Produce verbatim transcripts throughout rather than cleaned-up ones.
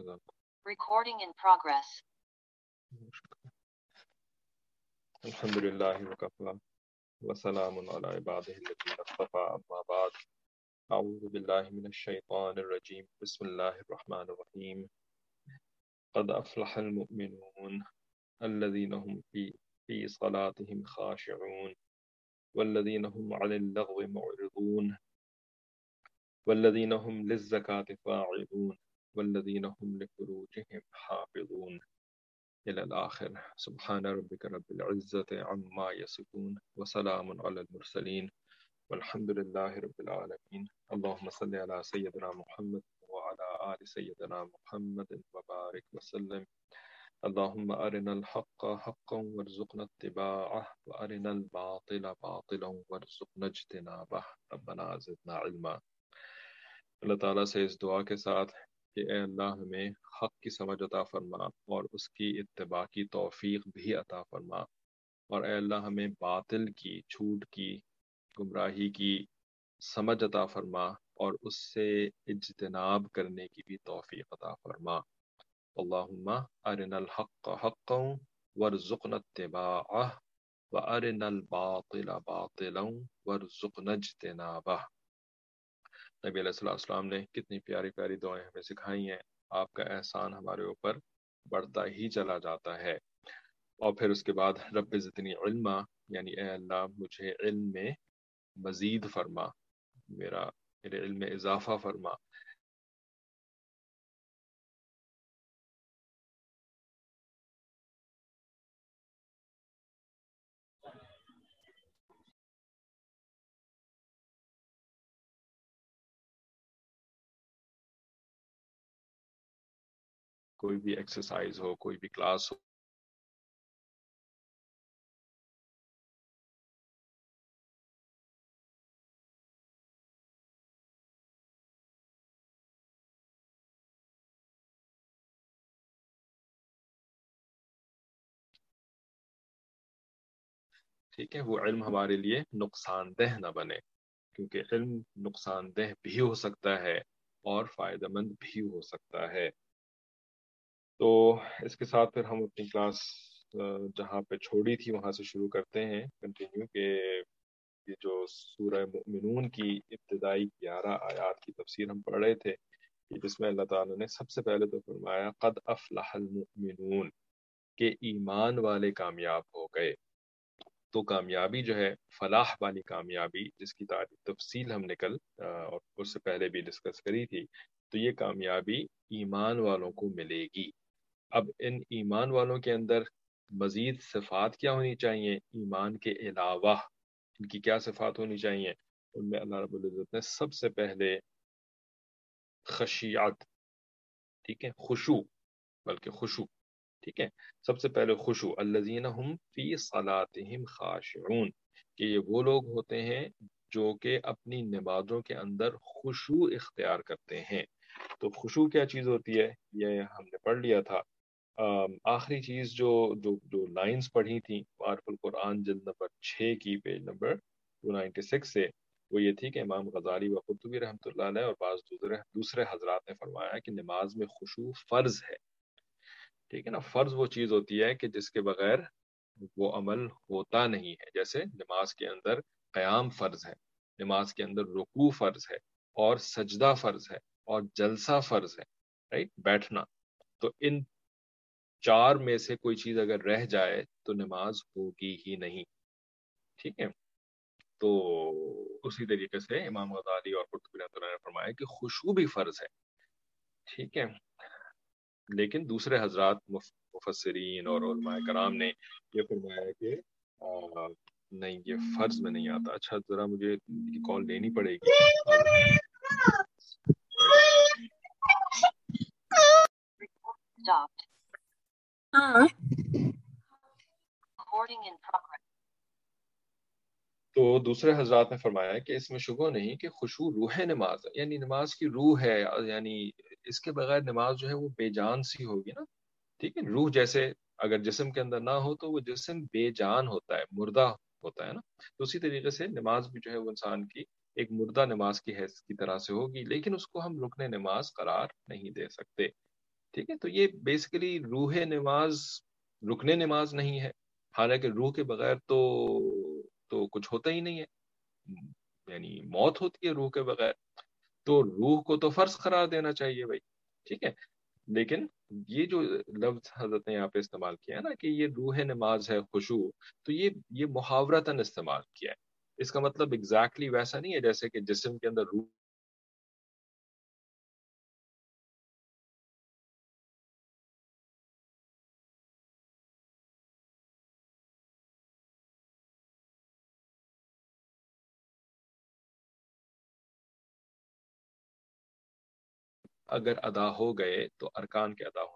Recording in progress. Alhamdulillah wa kafa wa salamun ala ibadihi alladhina istafa amma ba'd. A'udhu billahi minash shaitanir rajim. Bismillahir rahmanir rahim. Qad aflaha al-mu'minun alladhina hum fi fi salatihim khashi'un walladhina hum 'anil laghwi mu'ridun والذين هم للزكاة فاعلون والذين هم لفروجهم حافظون إلى الآخر. سبحان ربك رب العزة عما يصفون وسلام على المرسلين والحمد لله رب العالمين. اللهم صل على سيدنا محمد وعلى آل سيدنا محمد وبارك وسلم. اللهم أرنا الحق حقا وارزقنا اتباعه وأرنا الباطل باطلا وارزقنا اجتنابه. ربنا زدنا علما. اللہ تعالیٰ سے اس دعا کے ساتھ کہ اے اللہ ہمیں حق کی سمجھ عطا فرما اور اس کی اتباع کی توفیق بھی عطا فرما، اور اے اللہ ہمیں باطل کی، جھوٹ کی، گمراہی کی سمجھ عطا فرما اور اس سے اجتناب کرنے کی بھی توفیق عطا فرما۔ اللہم ارنا الحق حقا وارزقنا اتباعہ وارنا الباطل باطلا وارزقنا اجتنابہ۔ نبی علیہ الصلوۃ والسلام نے کتنی پیاری پیاری دعائیں ہمیں سکھائی ہیں۔ آپ کا احسان ہمارے اوپر بڑھتا ہی چلا جاتا ہے۔ اور پھر اس کے بعد رب زدنی علما، یعنی اے اللہ مجھے علم میں مزید فرما، میرا میرے علم میں اضافہ فرما۔ کوئی بھی ایکسرسائز ہو، کوئی بھی کلاس ہو، ٹھیک ہے، وہ علم ہمارے لیے نقصان دہ نہ بنے، کیونکہ علم نقصان دہ بھی ہو سکتا ہے اور فائدہ مند بھی ہو سکتا ہے۔ تو اس کے ساتھ پھر ہم اپنی کلاس جہاں پہ چھوڑی تھی وہاں سے شروع کرتے ہیں کنٹینیو، کہ یہ جو سورہ مؤمنون کی ابتدائی گیارہ آیات کی تفسیر ہم پڑھ رہے تھے، کہ جس میں اللہ تعالیٰ نے سب سے پہلے تو فرمایا قد افلح المؤمنون، کہ ایمان والے کامیاب ہو گئے۔ تو کامیابی جو ہے، فلاح والی کامیابی، جس کی تفصیل ہم نے کل اور اس سے پہلے بھی ڈسکس کری تھی، تو یہ کامیابی ایمان والوں کو ملے گی۔ اب ان ایمان والوں کے اندر مزید صفات کیا ہونی چاہیے ایمان کے علاوہ؟ ان کی کیا صفات ہونی چاہیے؟ ان میں اللہ رب العزت نے سب سے پہلے خشیعت، ٹھیک ہے، خشوع، بلکہ خشوع، ٹھیک ہے، سب سے پہلے خشوع، الذین هم فی صلاتہم خاشعون، کہ یہ وہ لوگ ہوتے ہیں جو کہ اپنی نمازوں کے اندر خشوع اختیار کرتے ہیں۔ تو خشوع کیا چیز ہوتی ہے یہ ہم نے پڑھ لیا تھا۔ آخری چیز جو جو جو لائنز پڑھی تھیں معارف القرآن جلد نمبر چھ کی پیج نمبر دو سو چھیانوے سے، وہ یہ تھی کہ امام غزالی و قرطبی رحمۃ اللہ علیہ اور بعض دوسرے دوسرے حضرات نے فرمایا کہ نماز میں خشوع فرض ہے، ٹھیک ہے نا۔ فرض وہ چیز ہوتی ہے کہ جس کے بغیر وہ عمل ہوتا نہیں ہے، جیسے نماز کے اندر قیام فرض ہے، نماز کے اندر رکوع فرض ہے، اور سجدہ فرض ہے، اور جلسہ فرض ہے، رائٹ، بیٹھنا۔ تو ان چار میں سے کوئی چیز اگر رہ جائے تو نماز ہوگی ہی نہیں، ٹھیک ہے۔ تو اسی طریقے سے امام غزالی اور قرطبی رحمۃ اللہ نے فرمایا کہ خشوع بھی فرض ہے، ٹھیک ہے۔ لیکن دوسرے حضرات مفسرین اور علماء کرام نے یہ فرمایا کہ آ, نہیں، یہ فرض میں نہیں آتا۔ اچھا، ذرا مجھے کال لینی پڑے گی۔ ہاں تو دوسرے حضرات نے فرمایا کہ اس میں شبہ نہیں کہ خشوع روح نماز ہے، یعنی نماز کی روح ہے، یعنی اس کے بغیر نماز جو ہے وہ بے جان سی ہوگی نا، ٹھیک ہے۔ روح جیسے اگر جسم کے اندر نہ ہو تو وہ جسم بے جان ہوتا ہے، مردہ ہوتا ہے نا، تو اسی طریقے سے نماز بھی جو ہے وہ انسان کی ایک مردہ نماز کی حیث کی طرح سے ہوگی، لیکن اس کو ہم رکن نماز قرار نہیں دے سکتے، ٹھیک ہے، تو یہ بیسیکلی روح نماز رکن نماز نہیں ہے، حالانکہ روح کے بغیر تو تو کچھ ہوتا ہی نہیں ہے، یعنی موت ہوتی ہے روح کے بغیر، تو روح کو تو فرض قرار دینا چاہیے بھائی، ٹھیک ہے۔ لیکن یہ جو لفظ حضرت نے یہاں پہ استعمال کیا ہے نا کہ یہ روح نماز ہے خشوع، تو یہ یہ محاورتاً استعمال کیا ہے، اس کا مطلب ایگزیکٹلی ویسا نہیں ہے جیسے کہ جسم کے اندر روح اگر ادا ہو گئے تو ارکان کے ادا ہونے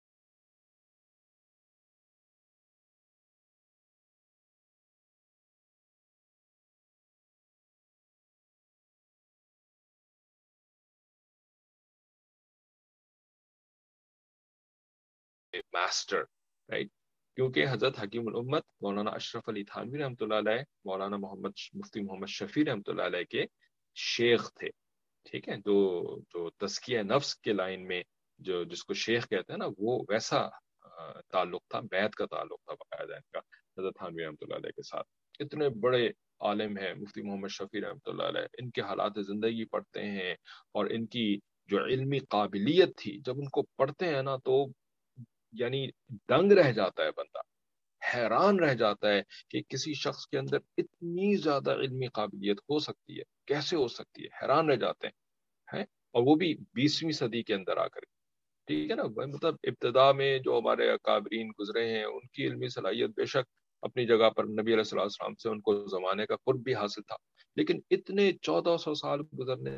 ماسٹر، رائٹ؟ کیونکہ حضرت حکیم الامت مولانا اشرف علی تھانوی رحمۃ اللہ علیہ مولانا محمد مفتی محمد شفیع رحمۃ اللہ علیہ کے شیخ تھے، ٹھیک ہے، جو جو تزکیہ نفس کے لائن میں جو جس کو شیخ کہتے ہیں نا، وہ ویسا آ، تعلق تھا، بیعت کا تعلق تھا باقاعدہ ان کا حضرت تھانوی رحمۃ اللہ علیہ کے ساتھ۔ اتنے بڑے عالم ہیں مفتی محمد شفیع رحمۃ اللہ علیہ، ان کے حالات زندگی پڑھتے ہیں اور ان کی جو علمی قابلیت تھی جب ان کو پڑھتے ہیں نا تو یعنی دنگ رہ جاتا ہے بندہ، حیران رہ جاتا ہے کہ کسی شخص کے اندر اتنی زیادہ علمی قابلیت ہو سکتی ہے، کیسے ہو سکتی ہے، حیران رہ جاتے ہیں ہیں اور وہ بھی بیسویں صدی کے اندر آ کر، ٹھیک ہے نا۔ مطلب ابتدا میں جو ہمارے اکابرین گزرے ہیں ان کی علمی صلاحیت بے شک اپنی جگہ پر نبی علیہ الصلوۃ والسلام سے ان کو زمانے کا قرب بھی حاصل تھا، لیکن اتنے چودہ سو سال گزرنے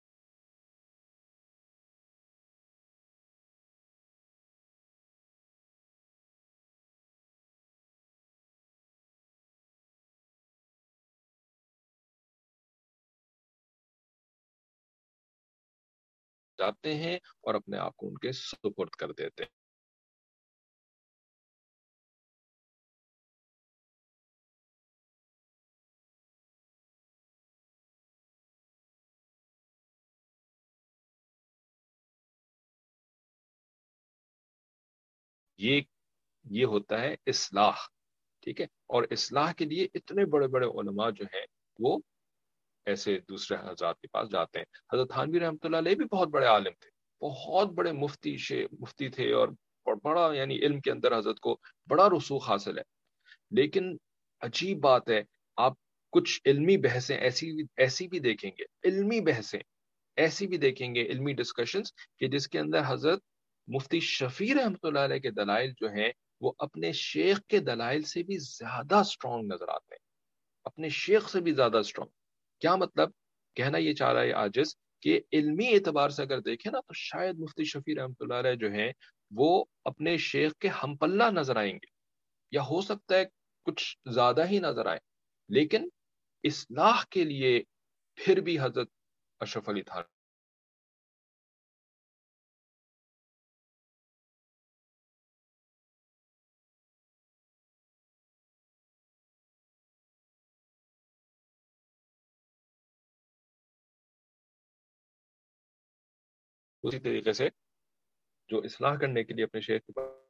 جاتے ہیں اور اپنے آپ کو ان کے سپرد کر دیتے ہیں۔ یہ یہ ہوتا ہے اصلاح، ٹھیک ہے، اور اصلاح کے لیے اتنے بڑے بڑے علماء جو ہیں وہ ایسے دوسرے حضرات کے پاس جاتے ہیں۔ حضرت تھانوی رحمۃ اللہ علیہ بھی بہت بڑے عالم تھے، بہت بڑے مفتی شے مفتی تھے، اور بڑا یعنی علم کے اندر حضرت کو بڑا رسوخ حاصل ہے، لیکن عجیب بات ہے، آپ کچھ علمی بحثیں ایسی ایسی بھی دیکھیں گے، علمی بحثیں ایسی بھی دیکھیں گے، علمی ڈسکشنز کہ جس کے اندر حضرت مفتی شفیع رحمۃ اللہ علیہ کے دلائل جو ہیں وہ اپنے شیخ کے دلائل سے بھی زیادہ سٹرونگ نظر آتے ہیں، اپنے شیخ سے بھی زیادہ سٹرونگ۔ کیا مطلب؟ کہنا یہ چاہ رہا ہے عاجز کہ علمی اعتبار سے اگر دیکھیں نا تو شاید مفتی شفیع رحمۃ اللہ علیہ جو ہیں وہ اپنے شیخ کے ہم پلہ نظر آئیں گے، یا ہو سکتا ہے کچھ زیادہ ہی نظر آئے، لیکن اصلاح کے لیے پھر بھی حضرت اشرف علی تھانوی اسی طریقے سے جو اصلاح کرنے کے لیے اپنے شیخ کے پاس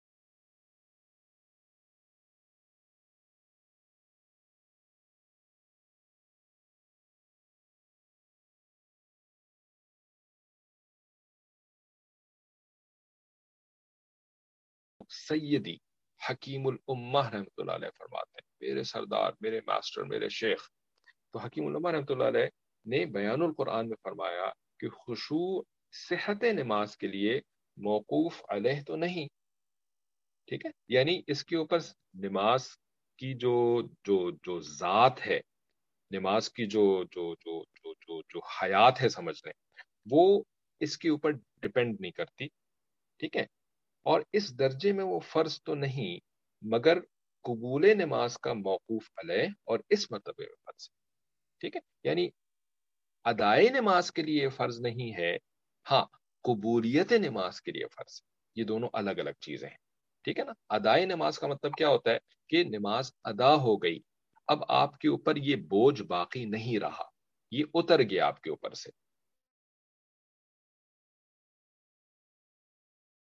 سیدی حکیم الامہ رحمۃ اللہ علیہ فرماتے ہیں، میرے سردار، میرے ماسٹر، میرے شیخ۔ تو حکیم الامہ رحمۃ اللہ علیہ نے بیان القرآن میں فرمایا کہ خشوع صحت نماز کے لیے موقوف علیہ تو نہیں، ٹھیک ہے، یعنی اس کے اوپر نماز کی جو جو جو ذات ہے، نماز کی جو جو جو جو جو, جو حیات ہے سمجھ لیں، وہ اس کے اوپر ڈپینڈ نہیں کرتی، ٹھیک ہے، اور اس درجے میں وہ فرض تو نہیں، مگر قبول نماز کا موقوف علیہ اور اس مرتبے میں فرض ہے، ٹھیک ہے، یعنی ادائے نماز کے لیے فرض نہیں ہے، ہاں قبولیت نماز کے لیے فرض ہے، یہ دونوں الگ الگ چیزیں ہیں، ٹھیک ہے نا۔ ادائے نماز کا مطلب کیا ہوتا ہے کہ نماز ادا ہو گئی، اب آپ کے اوپر یہ بوجھ باقی نہیں رہا، یہ اتر گیا آپ کے اوپر سے،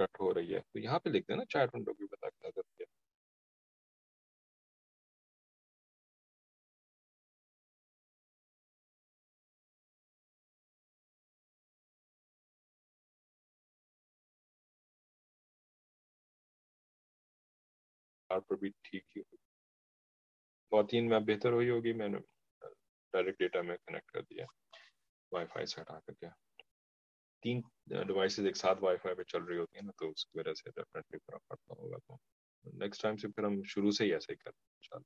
کٹ ہو رہی ہے، تو یہاں پہ لکھ دینا چیٹ ونڈو کی بتا کے نظر کیا. پر بھی ٹھیک ہی ہوگی. خواتین میں اب بہتر ہوئی ہوگی. میں نے ڈائریکٹ ڈیٹا میں کنیکٹ کر دیا وائی فائی سے ہٹا کر کے. تین ڈیوائسز ایک ساتھ وائی فائی پہ چل رہی ہوتی ہیں نا، تو اس کی وجہ سے ڈیفینیٹلی فرق پڑتا ہوگا. تو نیکسٹ ٹائم سے پھر ہم شروع سے ہی ایسے ہی کریں انشاءاللہ.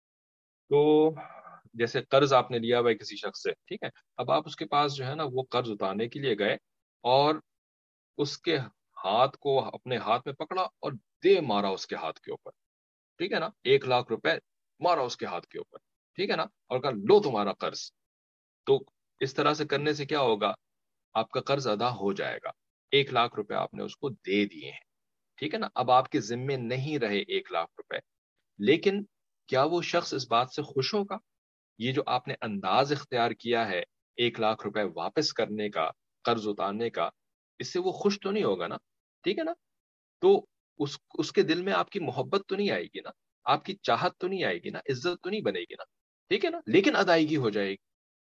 تو جیسے قرض آپ نے لیا ہوا ہے کسی شخص سے، ٹھیک ہے، اب آپ اس کے پاس جو ہے نا وہ قرض اتارنے کے لیے گئے اور اس کے ہاتھ کو اپنے ہاتھ میں پکڑا اور دے مارا اس کے ہاتھ کے اوپر، ٹھیک ہے نا، ایک لاکھ روپے مارا اس کے ہاتھ کے اوپر، ٹھیک ہے نا، اور کہا لو تمہارا قرض. تو اس طرح سے کرنے سے کیا ہوگا؟ آپ کا قرض ادا ہو جائے گا. ایک لاکھ روپے آپ نے اس کو دے دیے ہیں، ٹھیک ہے نا. اب آپ کے ذمے نہیں رہے ایک لاکھ روپے. لیکن کیا وہ شخص اس بات سے خوش ہوگا؟ یہ جو آپ نے انداز اختیار کیا ہے ایک لاکھ روپے واپس کرنے کا، قرض اتارنے کا، اس سے وہ خوش تو نہیں ہوگا نا، ٹھیک ہے نا. تو اس اس کے دل میں آپ کی محبت تو نہیں آئے گی نا، آپ کی چاہت تو نہیں آئے گی نا، عزت تو نہیں بنے گی نا، ٹھیک ہے نا. لیکن ادائیگی ہو جائے گی،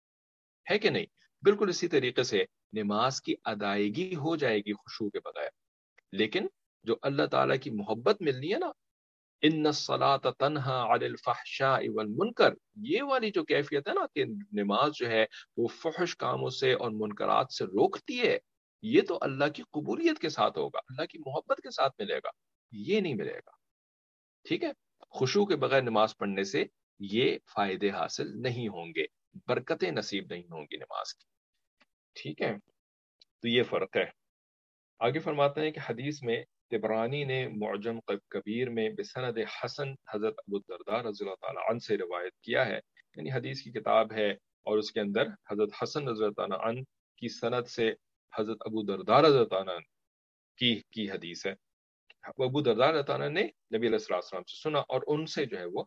ہے کہ نہیں؟ بالکل اسی طریقے سے نماز کی ادائیگی ہو جائے گی خشوع کے بغیر. لیکن جو اللہ تعالیٰ کی محبت ملنی ہے نا، ان الصلاۃ تنہا عن الفحشاء والمنکر، یہ والی جو کیفیت ہے نا کہ نماز جو ہے وہ فحش کاموں سے اور منکرات سے روکتی ہے، یہ تو اللہ کی قبولیت کے ساتھ ہوگا، اللہ کی محبت کے ساتھ ملے گا، یہ نہیں ملے گا. ٹھیک ہے، خشوع کے بغیر نماز پڑھنے سے یہ فائدے حاصل نہیں ہوں گے، برکتیں نصیب نہیں ہوں گی نماز کی. ٹھیک ہے، تو یہ فرق ہے. آگے فرماتے ہیں کہ حدیث میں طبرانی نے معجم کبیر میں بسند حسن حضرت ابو الدرداء رضی اللہ تعالیٰ عنہ سے روایت کیا ہے، یعنی حدیث کی کتاب ہے اور اس کے اندر حضرت حسن رضی اللہ تعالیٰ عنہ کی سند سے حضرت ابو الدرداء رضی اللہ تعالیٰ عنہ کی کی حدیث ہے. ابو الدرداء رضی اللہ تعالیٰ عنہ نے نبی علیہ الصلوۃ والسلام سے سنا اور ان سے جو ہے وہ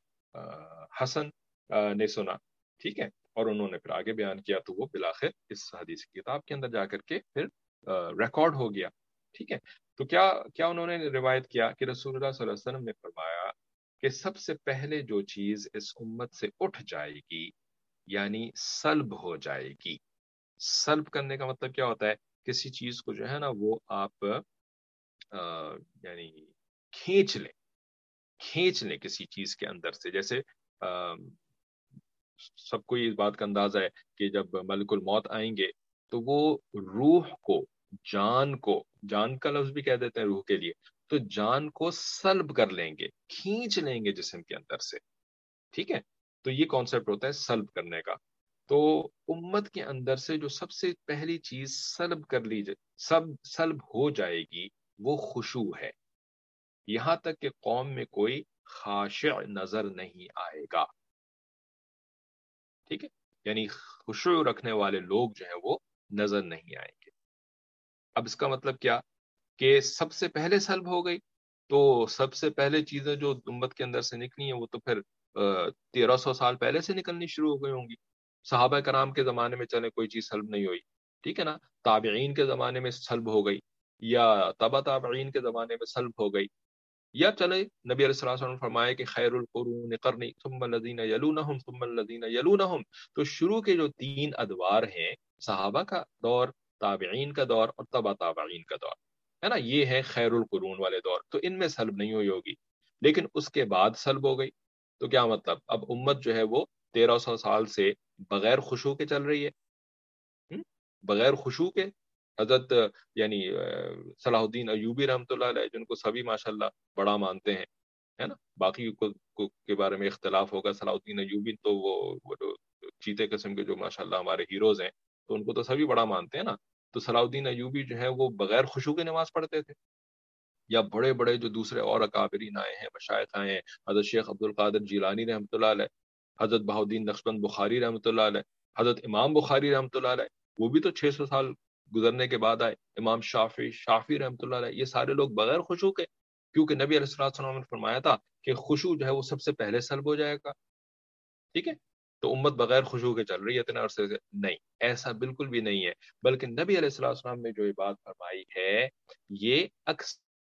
حسن نے سنا، ٹھیک ہے، اور انہوں نے پھر آگے بیان کیا، تو وہ بالآخر اس حدیث کی کتاب کے اندر جا کر کے پھر ریکارڈ ہو گیا. ٹھیک ہے، تو کیا کیا انہوں نے روایت کیا کہ رسول اللہ صلی اللہ علیہ وسلم نے فرمایا کہ سب سے پہلے جو چیز اس امت سے اٹھ جائے گی یعنی سلب ہو جائے گی. سلب کرنے کا مطلب کیا ہوتا ہے؟ کسی چیز کو جو ہے نا وہ آپ آ, یعنی کھینچ لیں کھینچ لیں کسی چیز کے اندر سے. جیسے آ, سب کو اس بات کا اندازہ ہے کہ جب ملک الموت آئیں گے تو وہ روح کو، جان کو، جان کا لفظ بھی کہہ دیتے ہیں روح کے لیے، تو جان کو سلب کر لیں گے، کھینچ لیں گے جسم کے اندر سے. ٹھیک ہے، تو یہ کانسیپٹ ہوتا ہے سلب کرنے کا. تو امت کے اندر سے جو سب سے پہلی چیز سلب کر لی جائے، سب سلب ہو جائے گی، وہ خشوع ہے. یہاں تک کہ قوم میں کوئی خاشع نظر نہیں آئے گا. ٹھیک ہے، یعنی خشوع رکھنے والے لوگ جو ہیں وہ نظر نہیں آئیں گے. اب اس کا مطلب کیا کہ سب سے پہلے سلب ہو گئی، تو سب سے پہلے چیزیں جو امت کے اندر سے نکلی ہیں وہ تو پھر تیرہ سو سال پہلے سے نکلنی شروع ہو گئی ہوں گی. صحابہ کرام کے زمانے میں چلے کوئی چیز سلب نہیں ہوئی، ٹھیک ہے نا، تابعین کے زمانے میں سلب ہو گئی، یا تبا تابعین کے زمانے میں سلب ہو گئی، یا چلے نبی علیہ الصلوۃ والسلام نے فرمایا کہ خیر القرون قرنی ثم الذین یلونہم ثم الذین یلونہم. تو شروع کے جو تین ادوار ہیں، صحابہ کا دور، تابعین کا دور اور تبا تابعین کا دور، ہے نا، یہ ہے خیر القرون والے دور. تو ان میں سلب نہیں ہوئی ہوگی، لیکن اس کے بعد سلب ہو گئی. تو کیا مطلب؟ اب امت جو ہے وہ تیرہ سو سال سے بغیر خشوع کے چل رہی ہے، بغیر خشوع کے. حضرت یعنی صلاح الدین ایوبی رحمۃ اللہ علیہ، جن کو سبھی ماشاءاللہ بڑا مانتے ہیں، ہے نا، باقی کو کے بارے میں اختلاف ہوگا. صلاح الدین ایوبی تو وہ, وہ چیتے قسم کے جو ماشاءاللہ ہمارے ہیروز ہیں، تو ان کو تو سبھی بڑا مانتے ہیں نا. تو صلاح الدین ایوبی جو ہے وہ بغیر خشوع کے نماز پڑھتے تھے. یا بڑے بڑے جو دوسرے اور اکابرین آئے ہیں، مشائخ آئے ہیں، حضرت شیخ عبد القادر جیلانی رحمۃ اللہ علیہ، حضرت بہاؤالدین نقشبند بخاری رحمۃ اللہ علیہ، حضرت امام بخاری رحمۃ اللہ علیہ، وہ بھی تو چھ سو سال گزرنے کے بعد آئے. امام شافعی شافعی رحمۃ اللہ علیہ، یہ سارے لوگ بغیر خشوع کے، کیونکہ نبی علیہ الصلوۃ والسلام نے فرمایا تھا کہ خشوع جو ہے وہ سب سے پہلے سلب ہو جائے گا. ٹھیک ہے، تو امت بغیر خشوع کے چل رہی ہے اتنے عرصے سے؟ نہیں، ایسا بالکل بھی نہیں ہے. بلکہ نبی علیہ الصلوۃ والسلام نے جو یہ بات فرمائی ہے، یہ اکثر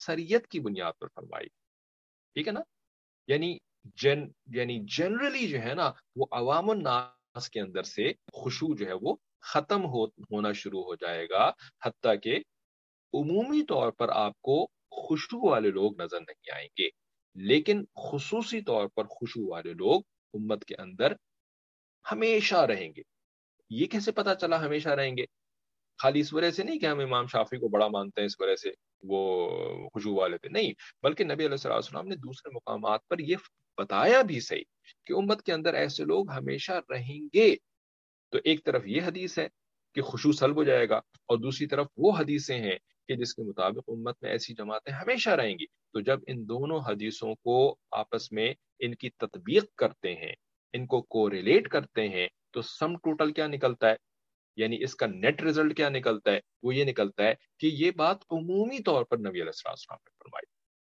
اکثریت کی بنیاد پر فرمائی. ٹھیک ہے نا. یعنی جن یعنی جنرلی جو ہے نا وہ عوام الناس کے اندر سے خشوع جو ہے وہ ختم ہو ہونا شروع ہو جائے گا، حتیٰ کہ عمومی طور پر آپ کو خشوع والے لوگ نظر نہیں آئیں گے، لیکن خصوصی طور پر خشوع والے لوگ امت کے اندر ہمیشہ رہیں گے. یہ کیسے پتا چلا ہمیشہ رہیں گے؟ خالی اس وجہ سے نہیں کہ ہم امام شافعی کو بڑا مانتے ہیں اس وجہ سے وہ خشوع والے تھے، نہیں، بلکہ نبی علیہ الصلوۃ والسلام نے دوسرے مقامات پر یہ بتایا بھی صحیح کہ امت کے اندر ایسے لوگ ہمیشہ رہیں گے. تو ایک طرف یہ حدیث ہے کہ خشوع سلب ہو جائے گا، اور دوسری طرف وہ حدیثیں ہیں کہ جس کے مطابق امت میں ایسی جماعتیں ہمیشہ رہیں گی. تو جب ان دونوں حدیثوں کو آپس میں ان کی تطبیق کرتے ہیں، ان کو کوریلیٹ کرتے ہیں، تو سم ٹوٹل کیا نکلتا ہے؟ یعنی اس کا نیٹ ریزلٹ کیا نکلتا ہے؟ وہ یہ نکلتا ہے کہ یہ بات عمومی طور پر نبی علیہ السلام نے فرمائی،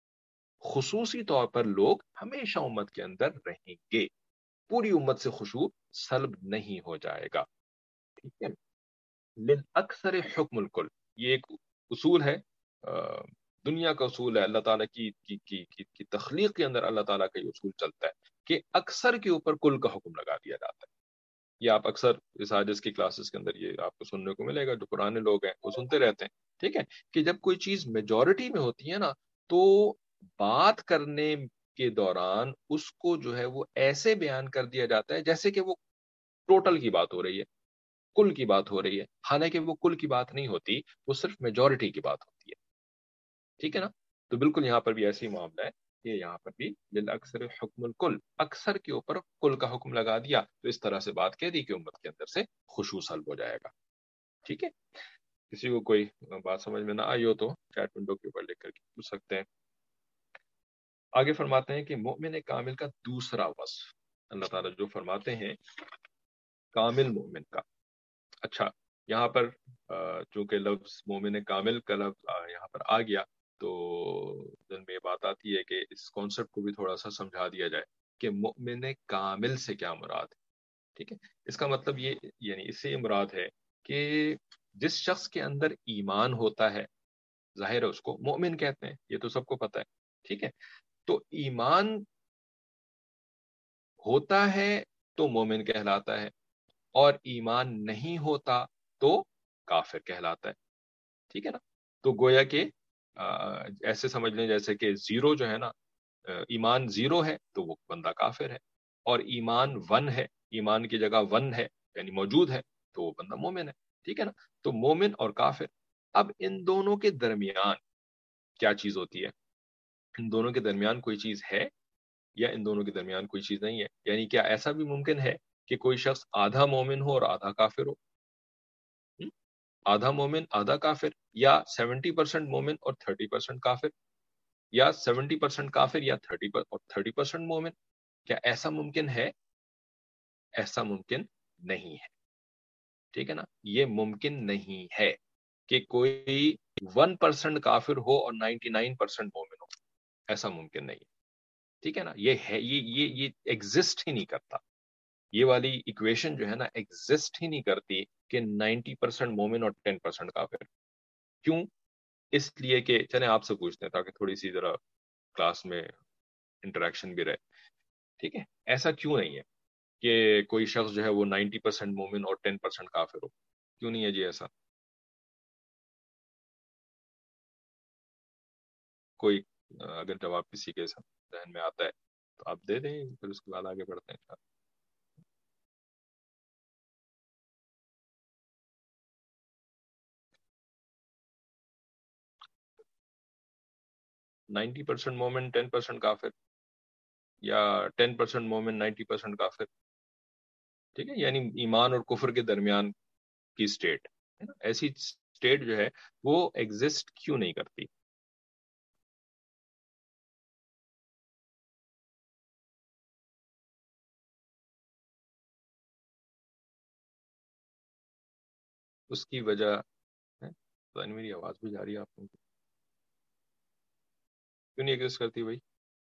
خصوصی طور پر لوگ ہمیشہ امت کے اندر رہیں گے، پوری امت سے خشوع سلب نہیں ہو جائے گا. ٹھیک ہے. للأکثر حکم الکل، یہ ایک اصول ہے، دنیا کا اصول ہے. اللہ تعالیٰ کی کی, کی, کی, کی تخلیق کے اندر اللہ تعالیٰ کا یہ اصول چلتا ہے کہ اکثر کے اوپر کل کا حکم لگا دیا جاتا ہے. یہ آپ اکثر اس حدیث کی کلاسز کے اندر یہ آپ کو سننے کو ملے گا، جو پرانے لوگ ہیں وہ سنتے رہتے ہیں. ٹھیک ہے. کہ جب کوئی چیز میجورٹی میں ہوتی ہے نا، تو بات کرنے کے دوران اس کو جو ہے وہ ایسے بیان کر دیا جاتا ہے جیسے کہ وہ ٹوٹل کی بات ہو رہی ہے، کل کی بات ہو رہی ہے، حالانکہ وہ کل کی بات نہیں ہوتی، وہ صرف میجورٹی کی بات ہوتی ہے. ٹھیک ہے نا. تو بالکل یہاں پر بھی ایسی معاملہ ہے کہ یہاں پر بھی للأکثر حکم الکل، اکثر کے اوپر کل کا حکم لگا دیا، تو اس طرح سے بات کہہ دی کہ امت کے اندر سے خشوع سلب ہو جائے گا. ٹھیک ہے. کسی کو کوئی بات سمجھ میں نہ آئی ہو تو چیٹ ونڈو کے اوپر لکھ کر کے پوچھ سکتے ہیں. آگے فرماتے ہیں کہ مومن کامل کا دوسرا وصف اللہ تعالیٰ جو فرماتے ہیں کامل مومن کا. اچھا، یہاں پر چونکہ لفظ مومن کامل کا لفظ یہاں پر آ گیا، تو دل میں یہ بات آتی ہے کہ اس کانسیپٹ کو بھی تھوڑا سا سمجھا دیا جائے کہ مومن کامل سے کیا مراد ہے. ٹھیک ہے. اس کا مطلب یہ یعنی اس سے یہ مراد ہے کہ جس شخص کے اندر ایمان ہوتا ہے، ظاہر ہے اس کو مومن کہتے ہیں، یہ تو سب کو پتہ ہے. ٹھیک ہے. تو ایمان ہوتا ہے تو مومن کہلاتا ہے، اور ایمان نہیں ہوتا تو کافر کہلاتا ہے. ٹھیک ہے نا. تو گویا کہ ایسے سمجھ لیں جیسے کہ زیرو جو ہے نا، ایمان زیرو ہے تو وہ بندہ کافر ہے، اور ایمان ون ہے، ایمان کی جگہ ون ہے یعنی موجود ہے، تو وہ بندہ مومن ہے. ٹھیک ہے نا. تو مومن اور کافر، اب ان دونوں کے درمیان کیا چیز ہوتی ہے؟ ان دونوں کے درمیان کوئی چیز ہے یا ان دونوں کے درمیان کوئی چیز نہیں ہے؟ یعنی کیا ایسا بھی ممکن ہے کہ کوئی شخص آدھا مومن ہو اور آدھا کافر ہو؟ آدھا مومن آدھا کافر، یا سیونٹی پرسینٹ مومن اور تھرٹی پرسینٹ کافر، یا سیونٹی پرسینٹ کافر یا تھرٹی اور تھرٹی پرسینٹ مومن؟ کیا ایسا ممکن ہے؟ ایسا ممکن نہیں ہے. ٹھیک ہے نا. یہ ممکن نہیں ہے کہ کوئی ون پرسینٹ کافر ہو اور نائنٹی نائن پرسینٹ مومن ہو. ایسا ممکن نہیں ہے. ٹھیک ہے نا. یہ ہے یہ یہ یہ ایگزسٹ ہی نہیں کرتا. یہ والی ایکویشن جو ہے نا ایگزسٹ ہی نہیں کرتی کہ نائنٹی پرسینٹ مومن اور ٹین پرسینٹ کافر. کیوں؟ اس لیے کہ چلیں آپ سے پوچھتے ہیں تاکہ تھوڑی سی ذرا کلاس میں انٹریکشن بھی رہے. ٹھیک ہے. ایسا کیوں نہیں ہے کہ کوئی شخص جو ہے وہ نائنٹی پرسینٹ مومن اور ٹین پرسینٹ کافر ہو؟ کیوں نہیں ہے جی ایسا؟ کوئی اگر جواب کسی کے ذہن میں آتا ہے تو آپ دے دیں، پھر اس کے بعد آگے بڑھتے ہیں. نائنٹی پرسینٹ مومن ٹین پرسینٹ کافر، یا ٹین پرسینٹ مومن نائنٹی پرسینٹ کافر. ٹھیک ہے. یعنی ایمان اور کفر کے درمیان کی اسٹیٹ، ایسی اسٹیٹ جو ہے وہ ایگزسٹ کیوں نہیں کرتی؟ اس کی وجہ ہے تو میری آواز بھی جا رہی ہے آپ کو؟ کیوں نہیں ایگزسٹ کرتی بھائی؟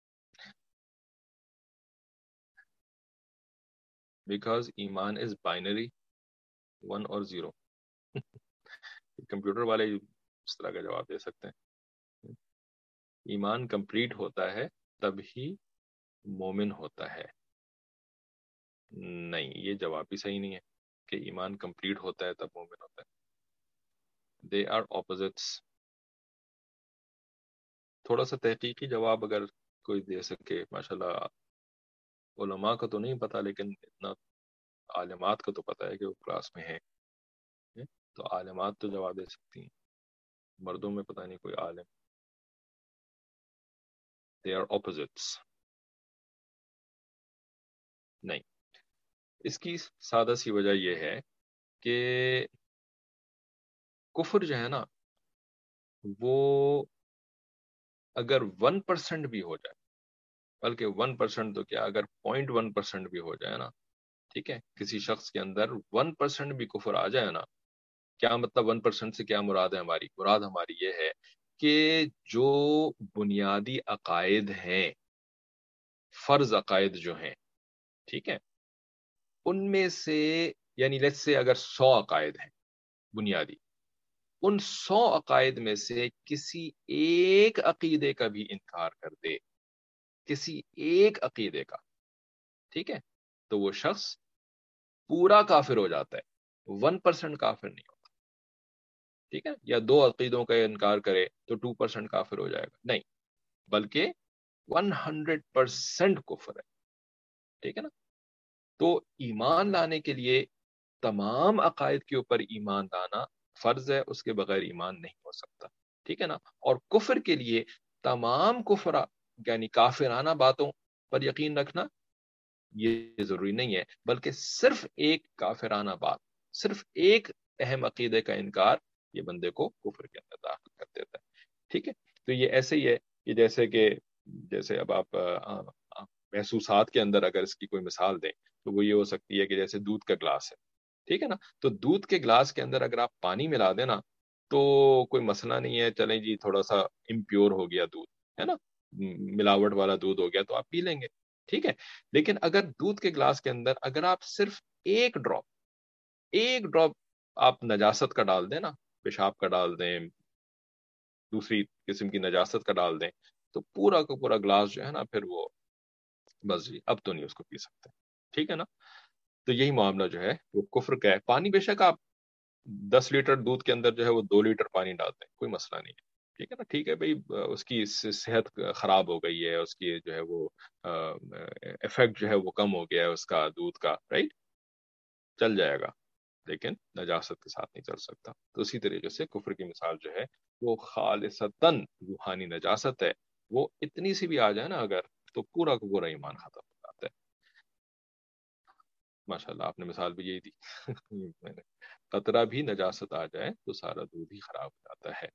بیکاز ایمان از بائنری، ون اور زیرو. کمپیوٹر والے اس طرح کا جواب دے سکتے ہیں. ایمان کمپلیٹ ہوتا ہے تب ہی مومن ہوتا ہے. نہیں، یہ جواب بھی صحیح نہیں ہے کہ ایمان کمپلیٹ ہوتا ہے تب مومن ہوتا ہے. They are opposites. تھوڑا سا تحقیقی جواب اگر کوئی دے سکے ماشاءاللہ. علماء کا تو نہیں پتا لیکن اتنا عالمات کا تو پتا ہے کہ وہ کلاس میں ہیں، تو عالمات تو جواب دے سکتی ہیں. مردوں میں پتہ نہیں کوئی عالم. دے آر opposites. نہیں، اس کی سادہ سی وجہ یہ ہے کہ کفر جو ہے نا وہ اگر ون پرسنٹ بھی ہو جائے، بلکہ ون پرسنٹ تو کیا، اگر پوائنٹ ون پرسنٹ بھی ہو جائے نا، ٹھیک ہے، کسی شخص کے اندر ون پرسنٹ بھی کفر آ جائے نا. کیا مطلب ون پرسنٹ سے کیا مراد ہے ہماری؟ مراد ہماری یہ ہے کہ جو بنیادی عقائد ہیں، فرض عقائد جو ہیں، ٹھیک ہے، ان میں سے یعنی لیٹ سے اگر سو عقائد ہیں بنیادی، ان سو عقائد میں سے کسی ایک عقیدے کا بھی انکار کر دے، کسی ایک عقیدے کا، ٹھیک ہے، تو وہ شخص پورا کافر ہو جاتا ہے، ون پرسنٹ کافر نہیں ہوتا. ٹھیک ہے، یا دو عقیدوں کا انکار کرے تو ٹو پرسنٹ کافر ہو جائے گا، نہیں، بلکہ ون ہنڈریڈ پرسینٹ کفر ہے. ٹھیک ہے نا. تو ایمان لانے کے لیے تمام عقائد کے اوپر ایمان لانا فرض ہے، اس کے بغیر ایمان نہیں ہو سکتا. ٹھیک ہے نا. اور کفر کے لیے تمام کفر یعنی کافرانہ باتوں پر یقین رکھنا یہ ضروری نہیں ہے، بلکہ صرف ایک کافرانہ بات، صرف ایک اہم عقیدے کا انکار یہ بندے کو کفر کے اندر داخل کر دیتا ہے. ٹھیک ہے. تو یہ ایسے ہی ہے کہ جیسے کہ جیسے اب آپ محسوسات کے اندر اگر اس کی کوئی مثال دیں تو وہ یہ ہو سکتی ہے کہ جیسے دودھ کا گلاس ہے، ٹھیک ہے نا. تو دودھ کے گلاس کے اندر اگر آپ پانی ملا دیں نا تو کوئی مسئلہ نہیں ہے، چلیں جی تھوڑا سا امپیور ہو گیا دودھ، ہے نا، ملاوٹ والا دودھ ہو گیا تو آپ پی لیں گے، ٹھیک ہے. لیکن اگر دودھ کے گلاس کے اندر اگر آپ صرف ایک ڈراپ ایک ڈراپ آپ نجاست کا ڈال دیں نا، پیشاب کا ڈال دیں، دوسری قسم کی نجاست کا ڈال دیں، تو پورا کا پورا گلاس جو ہے نا پھر وہ بس جی اب تو نہیں اس کو پی سکتے. ٹھیک ہے نا. تو یہی معاملہ جو ہے وہ کفر کا ہے. پانی بے شک آپ دس لیٹر دودھ کے اندر جو ہے وہ دو لیٹر پانی ڈالتے ہیں، کوئی مسئلہ نہیں ہے. ٹھیک ہے نا. ٹھیک ہے بھائی، اس کی صحت خراب ہو گئی ہے، اس کی جو ہے وہ افیکٹ جو ہے وہ کم ہو گیا ہے اس کا دودھ کا، رائٹ، چل جائے گا، لیکن نجاست کے ساتھ نہیں چل سکتا. تو اسی طریقے سے کفر کی مثال جو ہے وہ خالصتاً روحانی نجاست ہے. وہ اتنی سی بھی آ جائے نا اگر، تو پورا کا پورا ایمان ختم ہو جاتا ہے. ماشاءاللہ آپ نے مثال بھی یہی دی. میں نے قطرہ بھی نجاست آ جائے تو سارا دودھ ہی خراب ہو جاتا ہے.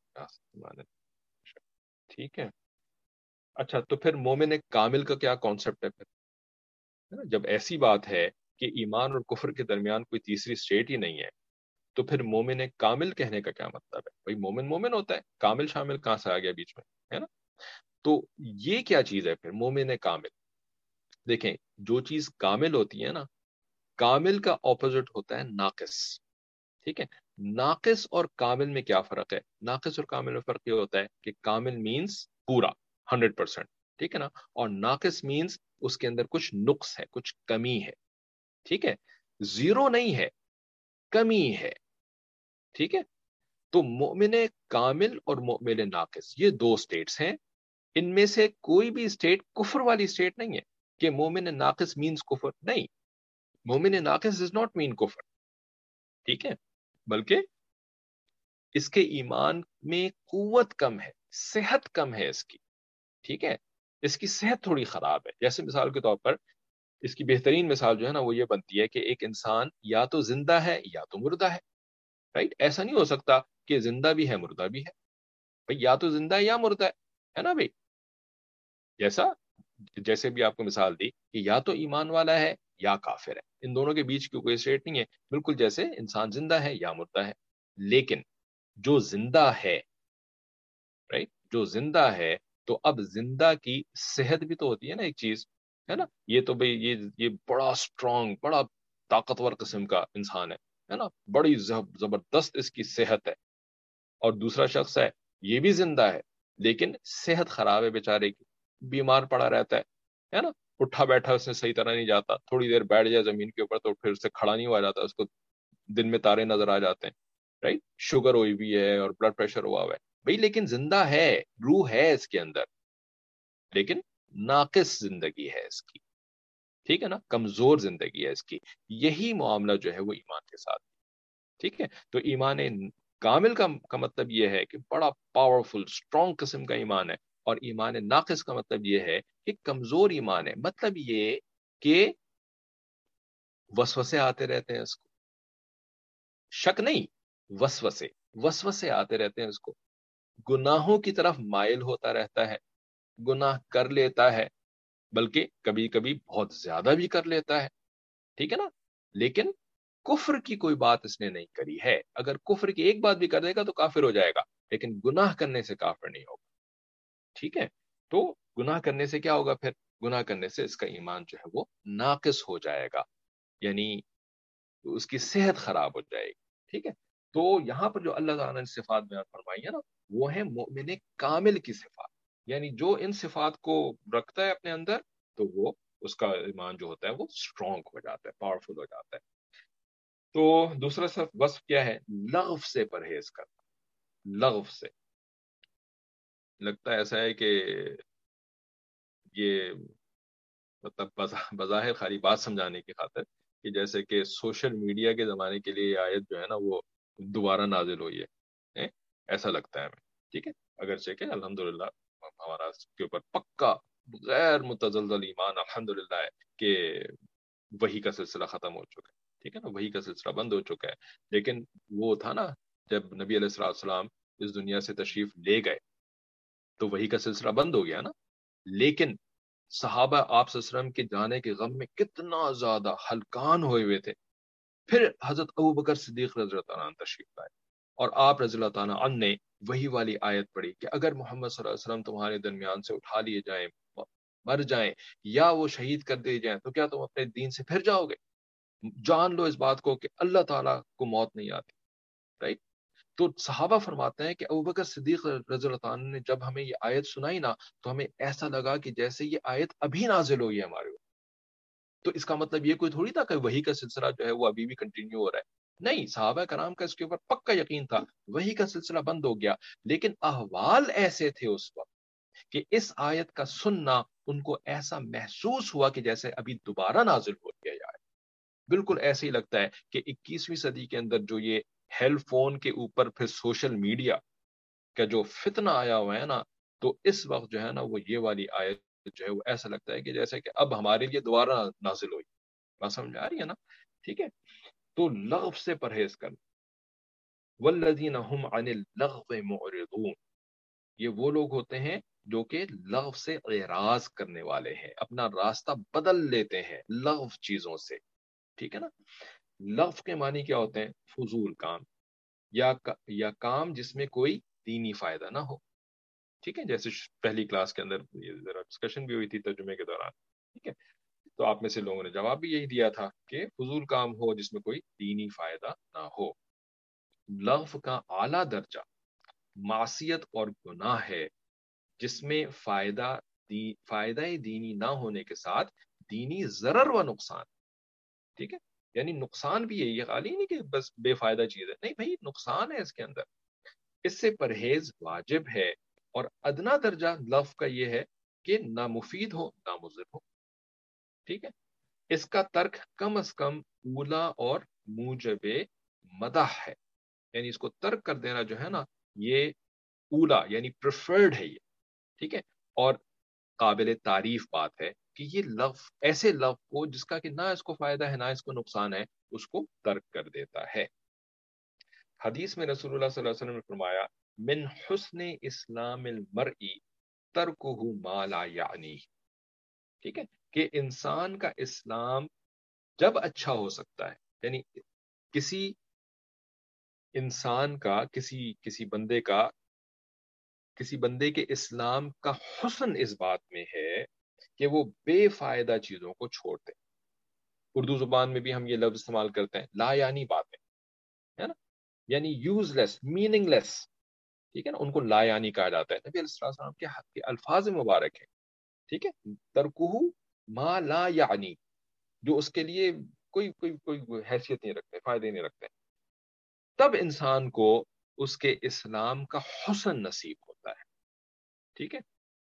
ٹھیک ہے. اچھا، تو پھر مومن کامل کا کیا کانسیپٹ ہے پھر؟ جب ایسی بات ہے کہ ایمان اور کفر کے درمیان کوئی تیسری سٹیٹ ہی نہیں ہے تو پھر مومن کامل کہنے کا کیا مطلب ہے؟ بھائی مومن مومن ہوتا ہے، کامل شامل کہاں سے آ گیا بیچ میں، ہے نا. تو یہ کیا چیز ہے پھر مومن کامل؟ دیکھیں، جو چیز کامل ہوتی ہے نا، کامل کا اپوزٹ ہوتا ہے ناقص. ٹھیک ہے. ناقص اور کامل میں کیا فرق ہے؟ ناقص اور کامل میں فرق یہ ہوتا ہے کہ کامل مینز پورا ہنڈریڈ پرسینٹ، ٹھیک ہے نا، اور ناقص مینز اس کے اندر کچھ نقص ہے، کچھ کمی ہے. ٹھیک ہے. زیرو نہیں ہے، کمی ہے. ٹھیک ہے. تو مومن کامل اور مومن ناقص یہ دو سٹیٹس ہیں. ان میں سے کوئی بھی سٹیٹ کفر والی سٹیٹ نہیں ہے کہ مومن ناقص مینز کفر. نہیں، مومن ناقص ڈز ناٹ مین کفر. ٹھیک ہے. بلکہ اس کے ایمان میں قوت کم ہے، صحت کم ہے اس کی. ٹھیک ہے. اس کی صحت تھوڑی خراب ہے. جیسے مثال کے طور پر اس کی بہترین مثال جو ہے نا وہ یہ بنتی ہے کہ ایک انسان یا تو زندہ ہے یا تو مردہ ہے، رائٹ. ایسا نہیں ہو سکتا کہ زندہ بھی ہے مردہ بھی ہے. بھائی یا تو زندہ ہے یا مردہ ہے، ہے نا بھائی. جیسا جیسے بھی آپ کو مثال دی کہ یا تو ایمان والا ہے یا کافر ہے، ان دونوں کے بیچ کی کوئی سٹیٹ نہیں ہے. بالکل جیسے انسان زندہ ہے یا مردہ ہے. لیکن جو زندہ ہے، رائٹ، جو زندہ ہے تو اب زندہ کی صحت بھی تو ہوتی ہے نا ایک چیز، ہے نا. یہ تو بھئی یہ یہ بڑا اسٹرانگ، بڑا طاقتور قسم کا انسان ہے ہے نا، بڑی زبردست اس کی صحت ہے. اور دوسرا شخص ہے یہ بھی زندہ ہے لیکن صحت خراب ہے بیچارے کی، بیمار پڑا رہتا ہے ہے نا، اٹھا بیٹھا اس نے صحیح طرح نہیں جاتا، تھوڑی دیر بیٹھ جائے زمین کے اوپر تو پھر سے کھڑا نہیں ہوا جاتا، اس کو دن میں تارے نظر آ جاتے ہیں، رائٹ، شوگر ہوئی بھی ہے اور بلڈ پریشر ہوا ہوا ہے بھائی، لیکن زندہ ہے، روح ہے اس کے اندر، لیکن ناقص زندگی ہے اس کی، ٹھیک ہے نا، کمزور زندگی ہے اس کی۔ یہی معاملہ جو ہے وہ ایمان کے ساتھ، ٹھیک ہے۔ تو ایمان کامل کا کا مطلب یہ ہے کہ بڑا پاورفل اسٹرانگ قسم کا ایمان ہے، اور ایمان ناقص کا مطلب یہ ہے کہ کمزور ایمان ہے، مطلب یہ کہ وسوسے آتے رہتے ہیں اس کو، شک نہیں، وسوسے وسوسے آتے رہتے ہیں اس کو، گناہوں کی طرف مائل ہوتا رہتا ہے، گناہ کر لیتا ہے، بلکہ کبھی کبھی بہت زیادہ بھی کر لیتا ہے، ٹھیک ہے نا، لیکن کفر کی کوئی بات اس نے نہیں کری ہے، اگر کفر کی ایک بات بھی کر دے گا تو کافر ہو جائے گا، لیکن گناہ کرنے سے کافر نہیں ہوگا، ٹھیک ہے۔ تو گناہ کرنے سے کیا ہوگا؟ پھر گناہ کرنے سے اس کا ایمان جو ہے وہ ناقص ہو جائے گا، یعنی اس کی صحت خراب ہو جائے گی، ٹھیک ہے۔ تو یہاں پر جو اللہ تعالیٰ نے صفات بیان فرمائی ہے نا، وہ ہے مومن کامل کی صفات، یعنی جو ان صفات کو رکھتا ہے اپنے اندر، تو وہ اس کا ایمان جو ہوتا ہے وہ اسٹرانگ ہو جاتا ہے، پاورفل ہو جاتا ہے۔ تو دوسرا صرف وصف کیا ہے؟ لغو سے پرہیز کرنا، لغو سے، لگتا ہے ایسا ہے کہ یہ مطلب بظاہر خالی بات سمجھانے کی خاطر کہ جیسے کہ سوشل میڈیا کے زمانے کے لیے یہ آیت جو ہے نا وہ دوبارہ نازل ہوئی ہے، ایسا لگتا ہے ہمیں، ٹھیک ہے، اگرچہ کہ الحمدللہ ہمارا اس کے اوپر پکا غیر متزلزل ایمان الحمدللہ ہے کہ وحی کا سلسلہ ختم ہو چکا ہے، ٹھیک ہے نا، وحی کا سلسلہ بند ہو چکا ہے، لیکن وہ تھا نا جب نبی علیہ السلام اس دنیا سے تشریف لے گئے تو وحی کا سلسلہ بند ہو گیا نا، لیکن صحابہ آپ صلی اللہ علیہ وسلم کے جانے کے غم میں کتنا زیادہ ہلکان ہوئے ہوئے تھے، پھر حضرت ابو بکر صدیق رضی اللہ تعالیٰ عنہ تشریف لائے، اور آپ رضی اللہ تعالیٰ عنہ نے وہی والی آیت پڑھی کہ اگر محمد صلی اللہ علیہ وسلم تمہارے درمیان سے اٹھا لیے جائیں، مر جائیں یا وہ شہید کر دیے جائیں تو کیا تم اپنے دین سے پھر جاؤ گے؟ جان لو اس بات کو کہ اللہ تعالیٰ کو موت نہیں آتی، رائٹ۔ تو صحابہ فرماتے ہیں کہ ابوبکر صدیق رضی اللہ عنہ نے جب ہمیں یہ آیت سنائی نا تو ہمیں ایسا لگا کہ جیسے یہ آیت ابھی نازل ہوئی ہے ہمارے اوپر، تو اس کا مطلب یہ کوئی تھوڑی تھا کہ وحی کا سلسلہ جو ہے وہ ابھی بھی کنٹینیو ہو رہا ہے، نہیں، صحابہ کرام کا اس کے اوپر پکا یقین تھا، وحی کا سلسلہ بند ہو گیا، لیکن احوال ایسے تھے اس وقت کہ اس آیت کا سننا ان کو ایسا محسوس ہوا کہ جیسے ابھی دوبارہ نازل ہو گیا ہے، بالکل ایسے ہی لگتا ہے کہ اکیسویں صدی کے اندر جو یہ ہیل فون کے اوپر پھر سوشل میڈیا کا جو فتنہ آیا ہوا ہے نا، تو اس وقت جو ہے نا وہ یہ والی آیت جو ہے وہ ایسا لگتا ہے کہ جیسے کہ اب ہمارے لیے دوبارہ نازل ہوئی، بات سمجھ آ رہی ہے نا، ٹھیک ہے۔ تو لغو سے پرہیز کرنا، والذین هم عن اللغو معرضون، یہ وہ لوگ ہوتے ہیں جو کہ لغو سے اعراض کرنے والے ہیں، اپنا راستہ بدل لیتے ہیں لغو چیزوں سے، ٹھیک ہے نا۔ لغو کے معنی کیا ہوتے ہیں؟ فضول کام، یا یا کام جس میں کوئی دینی فائدہ نہ ہو، ٹھیک ہے، جیسے پہلی کلاس کے اندر ذرا ڈسکشن بھی ہوئی تھی ترجمے کے دوران، ٹھیک ہے، تو آپ میں سے لوگوں نے جواب بھی یہی دیا تھا کہ فضول کام ہو جس میں کوئی دینی فائدہ نہ ہو۔ لغو کا اعلیٰ درجہ معصیت اور گناہ ہے جس میں فائدہ دی فائدہ دینی نہ ہونے کے ساتھ دینی ضرر و نقصان، ٹھیک ہے، یعنی نقصان بھی ہے، یہ خالی نہیں کہ بس بے فائدہ چیز ہے، نہیں بھائی، نقصان ہے اس کے اندر، اس سے پرہیز واجب ہے، اور ادنا درجہ لغو کا یہ ہے کہ نہ مفید ہو نہ مضر ہو، ٹھیک ہے، اس کا ترک کم از کم اولا اور موجب مدح ہے، یعنی اس کو ترک کر دینا جو ہے نا یہ اولا یعنی پریفرڈ ہے یہ، ٹھیک ہے، اور قابل تعریف بات ہے کہ یہ لغو ایسے لغو کو جس کا کہ نہ اس کو فائدہ ہے نہ اس کو نقصان ہے اس کو ترک کر دیتا ہے۔ حدیث میں رسول اللہ صلی اللہ علیہ وسلم نے فرمایا من حسن اسلام المرء ترکہ ما لا یعنی، ٹھیک ہے، کہ انسان کا اسلام جب اچھا ہو سکتا ہے، یعنی کسی انسان کا کسی کسی بندے کا کسی بندے کے اسلام کا حسن اس بات میں ہے کہ وہ بے فائدہ چیزوں کو چھوڑ دے، اردو زبان میں بھی ہم یہ لفظ استعمال کرتے ہیں لا یعنی باتیں، ہے نا، یعنی یوز لیس، میننگ لیس، ٹھیک ہے نا, ان کو لا یعنی کہا جاتا ہے. نبی علیہ السلام کے حق کے الفاظ مبارک ہیں, ٹھیک ہے, ترکہ ما لا یعنی, جو اس کے لیے کوئی کوئی کوئی حیثیت نہیں رکھتے, فائدے نہیں رکھتے, تب انسان کو اس کے اسلام کا حسن نصیب ہوتا ہے. ٹھیک ہے,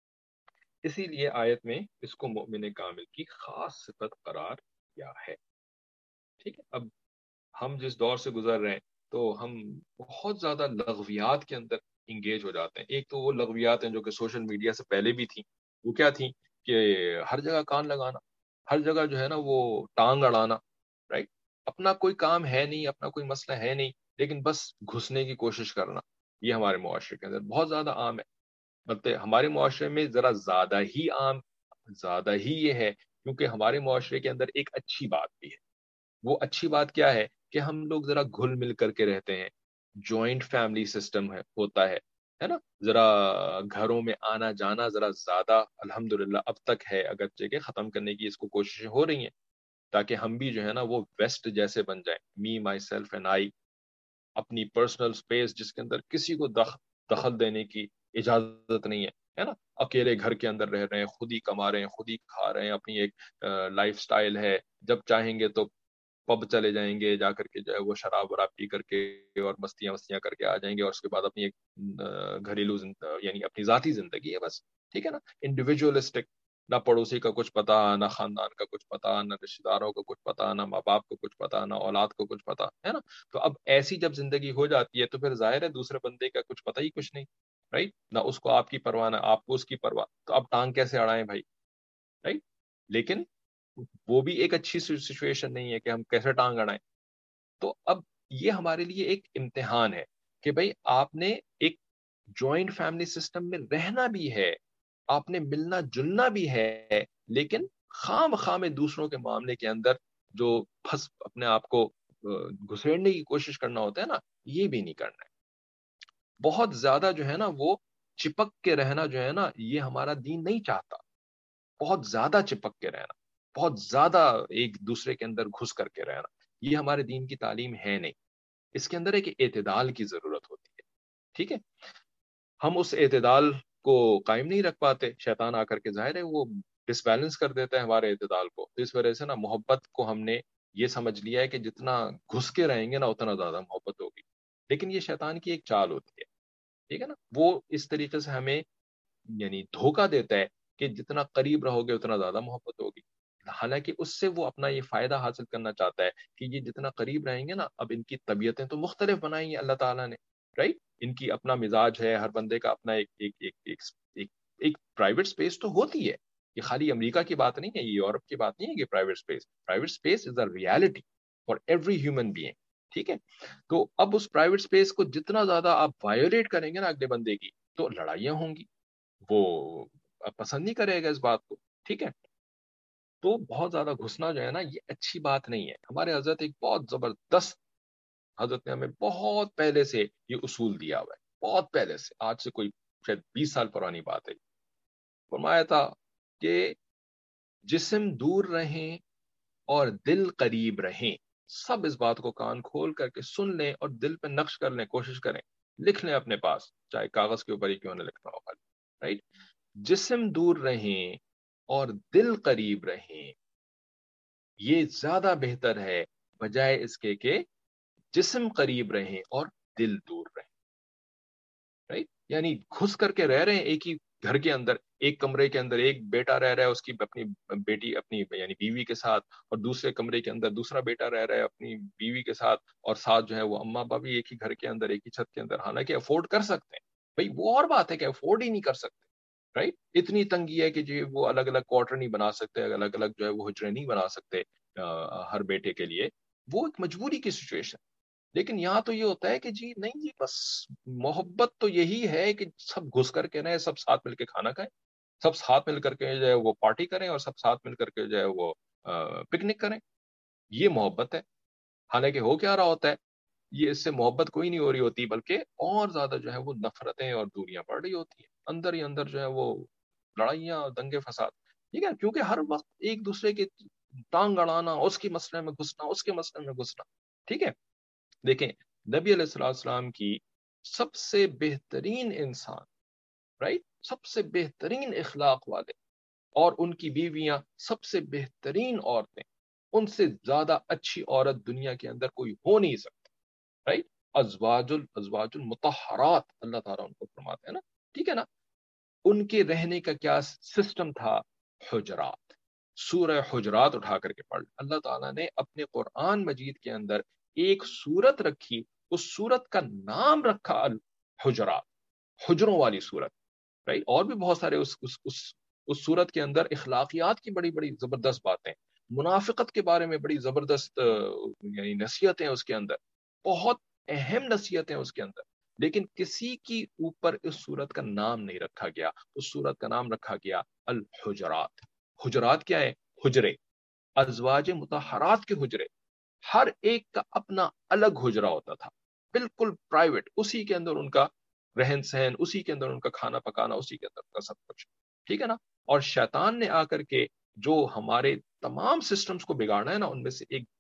اسی لیے آیت میں اس کو مومن کامل کی خاص صفت قرار دیا ہے. ٹھیک ہے, اب ہم جس دور سے گزر رہے ہیں تو ہم بہت زیادہ لغویات کے اندر انگیج ہو جاتے ہیں. ایک تو وہ لغویات ہیں جو کہ سوشل میڈیا سے پہلے بھی تھیں. وہ کیا تھیں کہ ہر جگہ کان لگانا, ہر جگہ جو ہے نا وہ ٹانگ اڑانا, رائٹ, اپنا کوئی کام ہے نہیں, اپنا کوئی مسئلہ ہے نہیں, لیکن بس گھسنے کی کوشش کرنا. یہ ہمارے معاشرے کے اندر بہت زیادہ عام ہے. مطلب ہمارے معاشرے میں ذرا زیادہ ہی عام, زیادہ ہی یہ ہے, کیونکہ ہمارے معاشرے کے اندر ایک اچھی بات بھی ہے. وہ اچھی بات کیا ہے کہ ہم لوگ ذرا گھل مل کر کے رہتے ہیں, جوائنٹ فیملی سسٹم ہے ہوتا ہے ہے نا, ذرا گھروں میں آنا جانا ذرا زیادہ الحمدللہ اب تک ہے, اگرچہ کہ ختم کرنے کی اس کو کوششیں ہو رہی ہیں تاکہ ہم بھی جو ہے نا وہ ویسٹ جیسے بن جائیں. می مائی سیلف اینڈ آئی, اپنی پرسنل سپیس جس کے اندر کسی کو دخل دینے کی اجازت نہیں ہے, ہے نا, اکیلے گھر کے اندر رہ رہے ہیں, خود ہی کما رہے ہیں, خود ہی کھا رہے ہیں, اپنی ایک لائف سٹائل ہے, جب چاہیں گے تو پب چلے جائیں گے, جا کر کے جو ہے وہ شراب وراب پی کر کے اور مستیاں مستیاں کر کے آ جائیں گے, اور اس کے بعد اپنی ایک گھریلو یعنی اپنی ذاتی زندگی ہے بس. ٹھیک ہے نا, انڈیویجولسٹک, نہ پڑوسی کا کچھ پتا, نہ خاندان کا کچھ پتا, نہ رشتے داروں کا کچھ پتا, نہ ماں باپ کو کچھ پتا, نہ اولاد کو کچھ پتا, ہے نا. تو اب ایسی جب زندگی ہو جاتی ہے تو پھر ظاہر ہے دوسرے بندے کا کچھ پتہ ہی کچھ نہیں, رائٹ, نہ اس کو آپ کی پرواہ, نہ آپ کو اس کی پرواہ, تو اب ٹانگ کیسے اڑائیں بھائی, رائٹ. لیکن وہ بھی ایک اچھی سچویشن نہیں ہے کہ ہم کیسے ٹانگ اڑائیں. تو اب یہ ہمارے لیے ایک امتحان ہے کہ بھائی آپ نے ایک جوائنٹ فیملی سسٹم میں رہنا بھی ہے, آپ نے ملنا جلنا بھی ہے, لیکن خام خام دوسروں کے معاملے کے اندر جو پھنس اپنے آپ کو گھسیڑنے کی کوشش کرنا ہوتا ہے نا, یہ بھی نہیں کرنا ہے. بہت زیادہ جو ہے نا وہ چپک کے رہنا جو ہے نا, یہ ہمارا دین نہیں چاہتا. بہت زیادہ چپک کے رہنا, بہت زیادہ ایک دوسرے کے اندر گھس کر کے رہنا, یہ ہمارے دین کی تعلیم ہے نہیں. اس کے اندر ایک اعتدال کی ضرورت ہوتی ہے. ٹھیک ہے, ہم اس اعتدال کو قائم نہیں رکھ پاتے, شیطان آ کر کے ظاہر ہے وہ ڈس بیلنس کر دیتا ہے ہمارے اعتدال کو. تو اس وجہ سے نا محبت کو ہم نے یہ سمجھ لیا ہے کہ جتنا گھس کے رہیں گے نا اتنا زیادہ محبت ہوگی, لیکن یہ شیطان کی ایک چال ہوتی ہے. ٹھیک ہے نا, وہ اس طریقے سے ہمیں یعنی دھوکہ دیتا ہے کہ جتنا قریب رہو گے اتنا زیادہ محبت ہوگی, حالانکہ اس سے وہ اپنا یہ فائدہ حاصل کرنا چاہتا ہے کہ یہ جتنا قریب رہیں گے نا, اب ان کی طبیعتیں تو مختلف بنائی ہیں اللہ تعالیٰ نے, رائٹ, ان کی اپنا مزاج ہے, ہر بندے کا اپنا ایک ایک ایک ایک ایک ایک پرائیویٹ سپیس تو ہوتی ہے. یہ خالی امریکہ کی بات نہیں ہے, یہ یورپ کی بات نہیں ہے کہ private space, private space is a reality for every human being. ٹھیک ہے, تو اب اس پرائیویٹ سپیس کو جتنا زیادہ آپ وایولیٹ کریں گے نا اگلے بندے کی, تو لڑائیاں ہوں گی, وہ پسند نہیں کرے گا اس بات کو. ٹھیک ہے, تو بہت زیادہ گھسنا جو ہے نا یہ اچھی بات نہیں ہے. ہمارے حضرت ایک بہت زبردست, حضرت نے ہمیں بہت پہلے سے یہ اصول دیا ہوا ہے, بہت پہلے سے, آج سے کوئی شاید بیس سال پرانی بات ہے. فرمایا تھا کہ جسم دور رہیں اور دل قریب رہیں. سب اس بات کو کان کھول کر کے سن لیں اور دل پہ نقش کر لیں, کوشش کریں, لکھ لیں اپنے پاس, چاہے کاغذ کے اوپر ہی کیوں نہ لکھنا ہو, رائٹ. جسم دور رہیں اور دل قریب رہیں, یہ زیادہ بہتر ہے بجائے اس کے کہ جسم قریب رہیں اور دل دور رہیں. رائٹ, یعنی گھس کر کے رہ رہے ہیں ایک ہی گھر کے اندر, ایک کمرے کے اندر ایک بیٹا رہ رہا ہے اس کی اپنی بیٹی اپنی یعنی بیوی کے ساتھ, اور دوسرے کمرے کے اندر دوسرا بیٹا رہ رہا ہے اپنی بیوی کے ساتھ, اور ساتھ جو ہے وہ اماں ابا بھی ایک ہی گھر کے اندر ایک ہی چھت کے اندر. حالانکہ افورڈ کر سکتے ہیں بھائی, وہ اور بات ہے کہ افورڈ ہی نہیں کر سکتے, رائٹ. اتنی تنگی ہے کہ جو وہ الگ الگ کوارٹر نہیں بنا سکتے, الگ الگ جو ہے وہ حجرے نہیں بنا سکتے ہر بیٹے کے لیے, وہ ایک مجبوری کی سچویشن. لیکن یہاں تو یہ ہوتا ہے کہ جی نہیں جی, بس محبت تو یہی ہے کہ سب گھس کر کے رہیں, سب ساتھ مل کے کھانا کھائیں, سب ساتھ مل کر کے جو ہے وہ پارٹی کریں, اور سب ساتھ مل کر کے جو ہے وہ پکنک کریں. یہ محبت ہے. حالانکہ ہو کیا رہا ہوتا ہے, یہ اس سے محبت کوئی نہیں ہو رہی ہوتی, بلکہ اور زیادہ جو ہے وہ نفرتیں اور دوریاں پڑ رہی ہوتی ہیں, اندر ہی اندر جو ہے وہ لڑائیاں, دنگے فساد. ٹھیک ہے, کیونکہ ہر وقت ایک دوسرے کے ٹانگ اڑانا, اس کے مسئلے میں گھسنا, اس کے مسئلے میں گھسنا. ٹھیک ہے, دیکھیں نبی علیہ السلام کی سب سے بہترین انسان، رائٹ، سب سے بہترین اخلاق والے، اور ان کی بیویاں سب سے بہترین عورتیں، ان سے زیادہ اچھی عورت دنیا کے اندر کوئی ہو نہیں سکتی، رائٹ. ازواج الازواج المطہرات اللہ تعالیٰ ان کو فرماتے ہیں نا، ٹھیک ہے نا. ان کے رہنے کا کیا سسٹم تھا؟ حجرات. سورہ حجرات اٹھا کر کے پڑھ، اللہ تعالیٰ نے اپنے قرآن مجید کے اندر ایک سورت رکھی، اس سورت کا نام رکھا الحجرات، حجروں والی سورت، رائٹ. اور بھی بہت سارے اس اس اس اس سورت کے اندر اخلاقیات کی بڑی بڑی زبردست باتیں، منافقت کے بارے میں بڑی زبردست یعنی نصیحتیں اس کے اندر، بہت اہم نصیحتیں اس کے اندر. لیکن کسی کی اوپر اس سورت کا نام نہیں رکھا گیا، اس سورت کا نام رکھا گیا الحجرات. حجرات کیا ہے؟ حجرے، ازواج مطہرات کے حجرے. ہر ایک کا اپنا الگ حجرہ ہوتا تھا، بالکل پرائیویٹ، اسی کے اندر ان کا رہن سہن، اسی کے اندر ان کا کھانا پکانا، اسی کے اندر ان کا سب کچھ، ٹھیک ہے نا. اور شیطان نے آ کر کے جو ہمارے تمام سسٹمز کو بگاڑنا ہے نا، ان میں سے ایک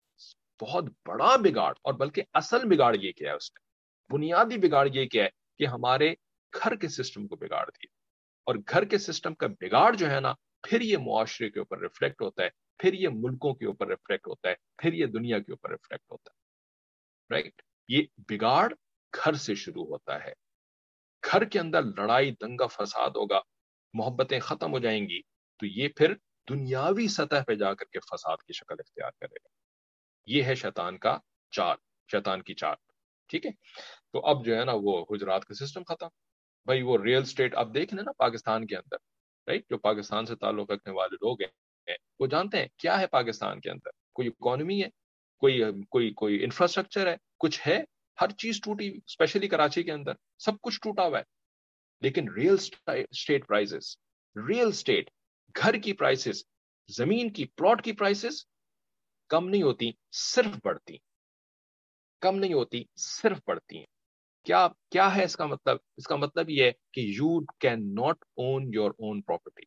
بہت بڑا بگاڑ، اور بلکہ اصل بگاڑ یہ کیا ہے، اس نے بنیادی بگاڑ یہ کیا ہے کہ ہمارے گھر کے سسٹم کو بگاڑ دیا. اور گھر کے سسٹم کا بگاڑ جو ہے نا، پھر یہ معاشرے کے اوپر ریفلیکٹ ہوتا ہے، پھر یہ ملکوں کے اوپر ریفلیکٹ ہوتا ہے، پھر یہ دنیا کے اوپر ریفلیکٹ ہوتا ہے، رائٹ. یہ بگاڑ گھر سے شروع ہوتا ہے. گھر کے اندر لڑائی دنگا فساد ہوگا، محبتیں ختم ہو جائیں گی، تو یہ پھر دنیاوی سطح پہ جا کر کے فساد کی شکل اختیار کرے گا. یہ ہے شیطان کا چال، شیطان کی چال، ٹھیک ہے. تو اب جو ہے نا وہ حجرات کا سسٹم ختم. بھائی وہ ریئل اسٹیٹ آپ دیکھ لیں نا پاکستان کے اندر، رائٹ، جو پاکستان سے تعلق رکھنے والے لوگ ہیں وہ جانتے ہیں کیا ہے پاکستان کے اندر. کوئی اکانومی ہے، کوئی کوئی کوئی انفراسٹرکچر ہے، کچھ ہے؟ ہر چیز ٹوٹی، اسپیشلی کراچی کے اندر سب کچھ ٹوٹا ہوا ہے. لیکن real estate prices, real estate, گھر کی پرائسز، زمین کی پلاٹ کی پرائسز کم نہیں ہوتی، صرف بڑھتی. کم نہیں ہوتی، صرف بڑھتی ہیں. کیا کیا ہے اس کا مطلب؟ اس کا مطلب یہ ہے کہ you can not own your own property.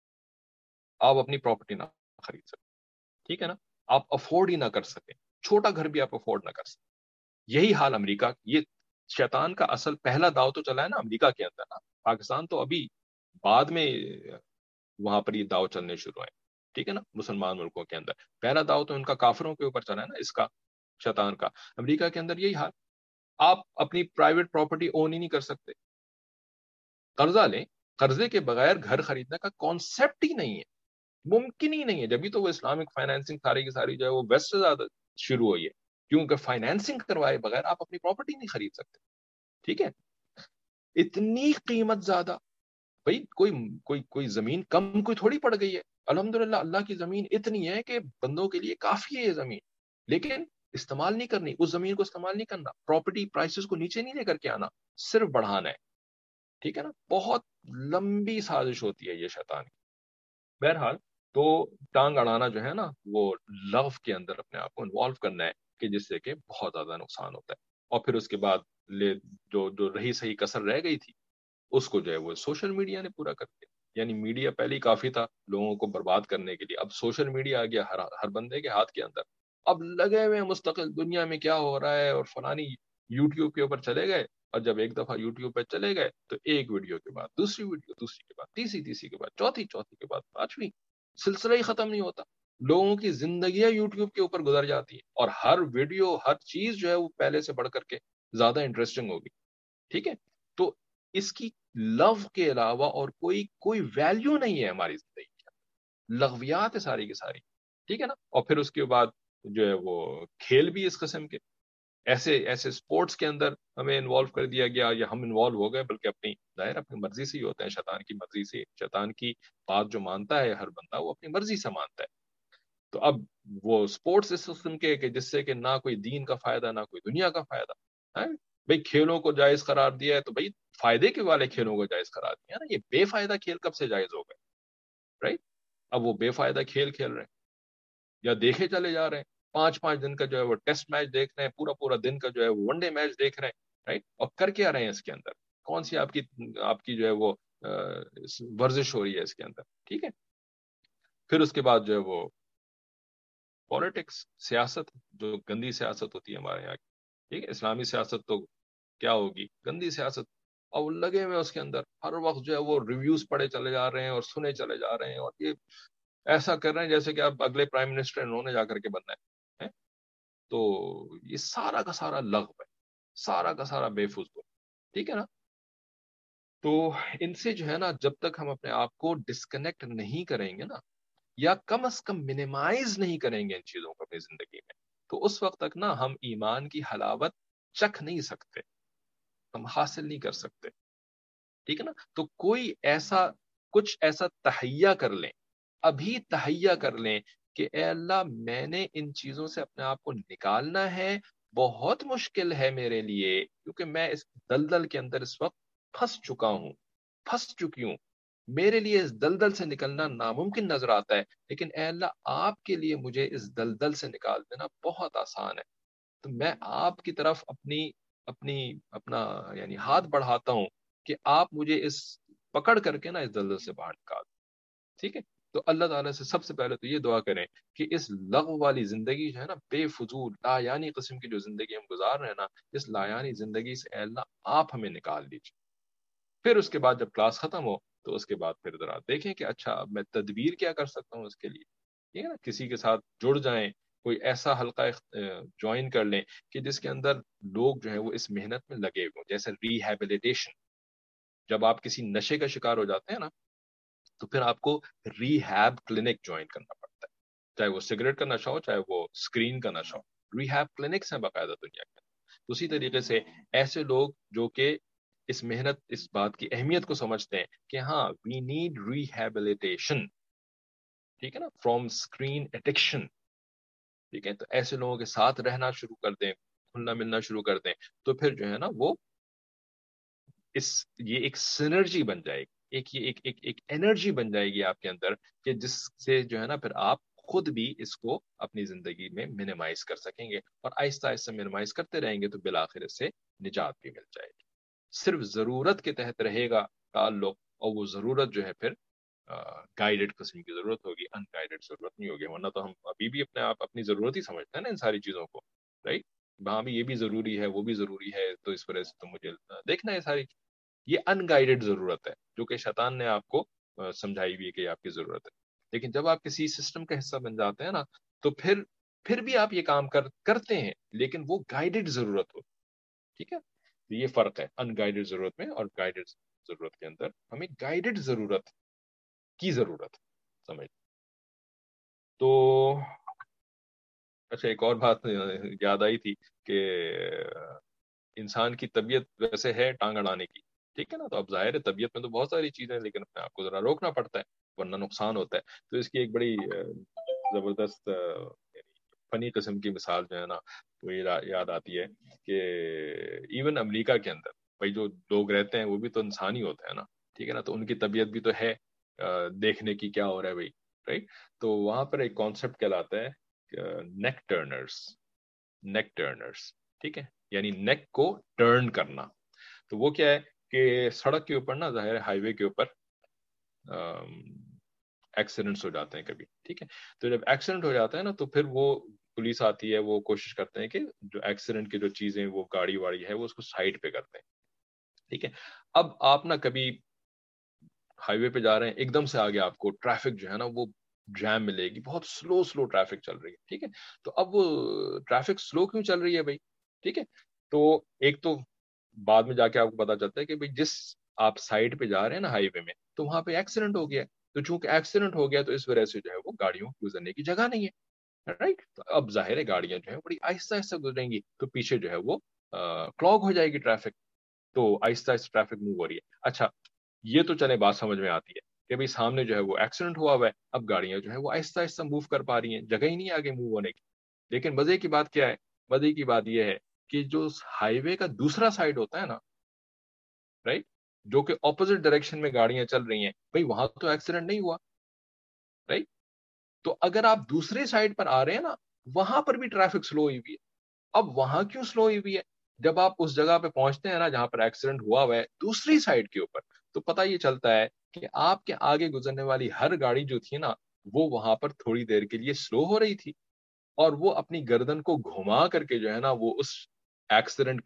آپ اپنی پراپرٹی نہ خرید سکتے، ٹھیک ہے نا. آپ افورڈ ہی نہ کر سکیں، چھوٹا گھر بھی آپ افورڈ نہ کر سکیں. یہی حال امریکہ، یہ شیطان کا اصل پہلا داؤ تو چلا ہے نا امریکہ کے اندر نا. پاکستان تو ابھی بعد میں وہاں پر یہ داؤ چلنے شروع ہیں، ٹھیک ہے نا. مسلمان ملکوں کے اندر پہلا داؤ تو ان کا کافروں کے اوپر چلا ہے نا، اس کا شیطان کا. امریکہ کے اندر یہی حال، آپ اپنی پرائیویٹ پراپرٹی اون ہی نہیں کر سکتے. قرضہ لیں، قرضے کے بغیر گھر خریدنے کا کانسیپٹ ہی نہیں ہے، ممکن ہی نہیں ہے. جبھی تو وہ اسلامک فائنینسنگ ساری کی ساری جو ہے وہ ویسٹ سے زیادہ شروع ہوئی ہے، کیونکہ فائنینسنگ کروائے بغیر آپ اپنی پراپرٹی نہیں خرید سکتے، ٹھیک ہے. اتنی قیمت زیادہ، بھائی کوئی کوئی کوئی زمین کم کوئی تھوڑی پڑ گئی ہے. الحمدللہ اللہ کی زمین اتنی ہے کہ بندوں کے لیے کافی ہے یہ زمین، لیکن استعمال نہیں کرنی، اس زمین کو استعمال نہیں کرنا، پراپرٹی پرائسز کو نیچے نہیں لے کر کے آنا، صرف بڑھانا ہے، ٹھیک ہے نا. بہت لمبی سازش ہوتی ہے یہ شیطان کی. بہرحال تو ٹانگ اڑانا جو ہے نا وہ لو کے اندر اپنے آپ کو انوالو کرنا ہے، کہ جس سے کہ بہت زیادہ نقصان ہوتا ہے. اور پھر اس کے بعد لے جو جو رہی صحیح کسر رہ گئی تھی اس کو جو ہے وہ سوشل میڈیا نے پورا کر دیا. یعنی میڈیا پہلے ہی کافی تھا لوگوں کو برباد کرنے کے لیے، اب سوشل میڈیا آ گیا ہر ہر بندے کے ہاتھ کے اندر. اب لگے ہوئے مستقل دنیا میں کیا ہو رہا ہے، اور فلانی یوٹیوب کے اوپر چلے گئے، اور جب ایک دفعہ یوٹیوب پہ چلے گئے تو ایک ویڈیو کے بعد دوسری ویڈیو، دوسری کے بعد تیسری، تیسری کے بعد چوتھی، چوتھی کے بعد پانچویں، سلسلہ ہی ختم نہیں ہوتا. لوگوں کی زندگیاں یوٹیوب کے اوپر گزر جاتی ہیں، اور ہر ویڈیو، ہر چیز جو ہے وہ پہلے سے بڑھ کر کے زیادہ انٹرسٹنگ ہوگی، ٹھیک ہے. تو اس کی لو کے علاوہ اور کوئی کوئی ویلیو نہیں ہے ہماری زندگی کی، لغویات ہے ساری کی ساری، ٹھیک ہے نا. اور پھر اس کے بعد جو ہے وہ کھیل بھی اس قسم کے، ایسے ایسے سپورٹس کے اندر ہمیں انوالو کر دیا گیا، یا ہم انوالو ہو گئے، بلکہ اپنی ظاہر اپنی مرضی سے ہی ہوتے ہیں، شیطان کی مرضی سے. شیطان کی بات جو مانتا ہے ہر بندہ وہ اپنی مرضی سے مانتا ہے. تو اب وہ سپورٹس اس قسم کے کہ جس سے کہ نہ کوئی دین کا فائدہ نہ کوئی دنیا کا فائدہ ہے. بھائی کھیلوں کو جائز قرار دیا ہے تو بھائی فائدے کے والے کھیلوں کو جائز قرار دیا نا. یہ بے فائدہ کھیل کب سے جائز ہو گئے، رائٹ. اب وہ بے فائدہ کھیل کھیل رہے ہیں یا دیکھے چلے جا رہے ہیں. پانچ پانچ دن کا جو ہے وہ ٹیسٹ میچ دیکھ رہے ہیں، پورا پورا دن کا جو ہے وہ ون ڈے میچ دیکھ رہے ہیں، رائٹ. اور کر کے آ رہے ہیں اس کے اندر، کون سی آپ کی آپ کی جو ہے وہ ورزش ہو رہی ہے اس کے اندر، ٹھیک ہے. پھر اس کے بعد جو ہے وہ پالیٹکس، سیاست، جو گندی سیاست ہوتی ہے ہمارے یہاں کی، ٹھیک ہے. اسلامی سیاست تو کیا ہوگی؟ گندی سیاست. اور وہ لگے ہوئے اس کے اندر ہر وقت جو ہے وہ ریویوز پڑھے چلے جا رہے ہیں اور سنے چلے جا رہے ہیں، اور یہ ایسا کر رہے ہیں جیسے کہ اب اگلے پرائم منسٹر انہوں نے جا کر کے بننا ہے. تو یہ سارا کا سارا لغو ہے، سارا کا سارا بے فضول. ٹھیک ہے نا؟ تو ان سے جو ہے نا جب تک ہم اپنے آپ کو ڈسکنیکٹ نہیں کریں گے نا، یا کم از کم منیمائز نہیں کریں گے ان چیزوں کو اپنی زندگی میں، تو اس وقت تک نا ہم ایمان کی حلاوت چکھ نہیں سکتے، ہم حاصل نہیں کر سکتے. ٹھیک ہے نا؟ تو کوئی ایسا کچھ ایسا تہیا کر لیں، ابھی تہیا کر لیں کہ اے اللہ میں نے ان چیزوں سے اپنے آپ کو نکالنا ہے، بہت مشکل ہے میرے لیے، کیونکہ میں اس دلدل کے اندر اس وقت پھنس چکا ہوں، پھنس چکی ہوں. میرے لیے اس دلدل سے نکلنا ناممکن نظر آتا ہے، لیکن اے اللہ آپ کے لیے مجھے اس دلدل سے نکال دینا بہت آسان ہے. تو میں آپ کی طرف اپنی اپنی اپنا یعنی ہاتھ بڑھاتا ہوں کہ آپ مجھے اس پکڑ کر کے نا اس دلدل سے باہر نکال. ٹھیک ہے؟ تو اللہ تعالیٰ سے سب سے پہلے تو یہ دعا کریں کہ اس لغو والی زندگی جو ہے نا، بے فضول لا یعنی قسم کی جو زندگی ہم گزار رہے ہیں نا، اس لا یعنی زندگی سے اے اللہ آپ ہمیں نکال دیجیے. پھر اس کے بعد جب کلاس ختم ہو تو اس کے بعد پھر ذرا دیکھیں کہ اچھا اب میں تدبیر کیا کر سکتا ہوں اس کے لیے. ٹھیک ہے نا؟ کسی کے ساتھ جڑ جائیں، کوئی ایسا حلقہ جوائن کر لیں کہ جس کے اندر لوگ جو ہیں وہ اس محنت میں لگے ہوئے، جیسے ریہیبلیٹیشن. جب آپ کسی نشے کا شکار ہو جاتے ہیں نا تو پھر آپ کو ریہیب کلینک جوائن کرنا پڑتا ہے، چاہے وہ سگریٹ کا نشہ ہو چاہے وہ اسکرین کا نشہ ہو. ریہیب کلینکس ہیں باقاعدہ دنیا کے. اسی طریقے سے ایسے لوگ جو کہ اس محنت اس بات کی اہمیت کو سمجھتے ہیں کہ ہاں وی نیڈ ریہیبلیٹیشن. ٹھیک ہے نا؟ From screen addiction. ٹھیک ہے؟ تو ایسے لوگوں کے ساتھ رہنا شروع کر دیں، کھلنا ملنا شروع کر دیں، تو پھر جو ہے نا وہ اس یہ ایک سینرجی بن جائے گی، ایک یہ ایک ایک ایک انرجی بن جائے گی آپ کے اندر، کہ جس سے جو ہے نا پھر آپ خود بھی اس کو اپنی زندگی میں منیمائز کر سکیں گے، اور آہستہ آہستہ منیمائز کرتے رہیں گے تو بالآخر اس سے نجات بھی مل جائے گی. صرف ضرورت کے تحت رہے گا تعلق، اور وہ ضرورت جو ہے پھر گائیڈڈ قسم کی ضرورت ہوگی، ان گائیڈڈ ضرورت نہیں ہوگی. ورنہ تو ہم ابھی بھی اپنے آپ اپنی ضرورت ہی سمجھتے ہیں نا ان ساری چیزوں کو، رائٹ؟ وہاں بھی یہ بھی ضروری ہے وہ بھی ضروری ہے، تو اس وجہ سے تو مجھے دیکھنا ہے ساری. یہ ان گائیڈڈ ضرورت ہے جو کہ شیطان نے آپ کو سمجھائی ہوئی ہے کہ آپ کی ضرورت ہے. لیکن جب آپ کسی سسٹم کا حصہ بن جاتے ہیں نا تو پھر پھر بھی آپ یہ کام کر کرتے ہیں، لیکن وہ گائیڈڈ ضرورت ہو. ٹھیک ہے؟ تو یہ فرق ہے ان گائیڈڈ ضرورت میں اور گائیڈڈ ضرورت کے اندر. ہمیں گائیڈڈ ضرورت کی ضرورت سمجھ. تو اچھا ایک اور بات یاد آئی تھی کہ انسان کی طبیعت ویسے ہے ٹانگ اڑانے کی. ٹھیک ہے نا؟ تو اب ظاہر ہے طبیعت میں تو بہت ساری چیزیں ہیں، لیکن اپنے آپ کو ذرا روکنا پڑتا ہے ورنہ نقصان ہوتا ہے. تو اس کی ایک بڑی زبردست فنی قسم کی مثال جو ہے نا وہ یاد آتی ہے کہ ایون امریکہ کے اندر بھائی جو لوگ رہتے ہیں وہ بھی تو انسان ہی ہوتے ہیں نا. ٹھیک ہے نا؟ تو ان کی طبیعت بھی تو ہے دیکھنے کی کیا ہو رہا ہے بھائی، رائٹ؟ تو وہاں پر ایک کانسیپٹ کہلاتا ہے نیک ٹرنرز. نیک ٹرنرز ٹھیک ہے؟ یعنی نیک کو ٹرن کرنا. تو وہ کیا ہے کہ سڑک کے اوپر نا ظاہر ہائی وے کے اوپر ایکسیڈنٹس ہو جاتے ہیں کبھی. ٹھیک ہے؟ تو جب ایکسیڈنٹ ہو جاتا ہے نا تو پھر وہ پولیس آتی ہے، وہ کوشش کرتے ہیں کہ جو ایکسیڈنٹ کی جو چیزیں وہ گاڑی واڑی ہے وہ اس کو سائڈ پہ کرتے ہیں. ٹھیک ہے؟ اب آپ نا کبھی ہائی وے پہ جا رہے ہیں، ایک دم سے آگے آپ کو ٹریفک جو ہے نا وہ جام ملے گی، بہت سلو سلو ٹریفک چل رہی ہے. ٹھیک ہے؟ تو اب وہ ٹریفک سلو کیوں چل رہی ہے بھائی؟ ٹھیک ہے؟ تو ایک تو بعد میں جا کے آپ کو پتا چلتا ہے کہ بھائی جس آپ سائڈ پہ جا رہے ہیں نا ہائی وے میں، تو وہاں پہ ایکسیڈنٹ ہو گیا. تو چونکہ ایکسیڈنٹ ہو گیا تو اس وجہ سے جو ہے وہ گاڑیوں گزرنے کی جگہ نہیں ہے، رائٹ؟ تو اب ظاہر ہے گاڑیاں جو ہے بڑی آہستہ آہستہ گزریں گی، تو پیچھے جو ہے وہ کلاگ ہو جائے گی ٹریفک. تو آہستہ آہستہ ٹریفک موو ہو رہی ہے. اچھا یہ تو چلے بات سمجھ میں آتی ہے کہ بھائی سامنے جو ہے وہ ایکسیڈنٹ ہوا ہوا ہے، اب گاڑیاں جو ہے وہ آہستہ آہستہ موو کر پا رہی ہیں، جگہ ہی نہیں آگے موو ہونے کی. لیکن مزے کی بات کیا ہے؟ مزے کی بات یہ ہے کہ جو ہائی وے کا دوسرا سائڈ ہوتا ہے نا، رائٹ، جو کہ اپوزٹ ڈائریکشن میں گاڑیاں چل رہی ہیں، بھائی وہاں تو ایکسیڈنٹ نہیں ہوا، رائٹ؟ تو اگر آپ دوسرے سائڈ پر آ رہے ہیں نا وہاں پر بھی ٹریفک سلو ہوئی ہوئی ہے. اب وہاں کیوں سلو ہوئی ہوئی ہے؟ جب آپ اس جگہ پہ پہنچتے ہیں نا جہاں پر ایکسیڈنٹ ہوا ہوا ہے دوسری سائڈ کے اوپر، تو پتہ یہ چلتا ہے کہ آپ کے آگے گزرنے والی ہر گاڑی جو تھی نا وہ وہاں پر تھوڑی دیر کے لیے سلو ہو رہی تھی، اور وہ اپنی گردن کو گھما کر کے جو ہے نا وہ اس ایکسیڈنٹ کے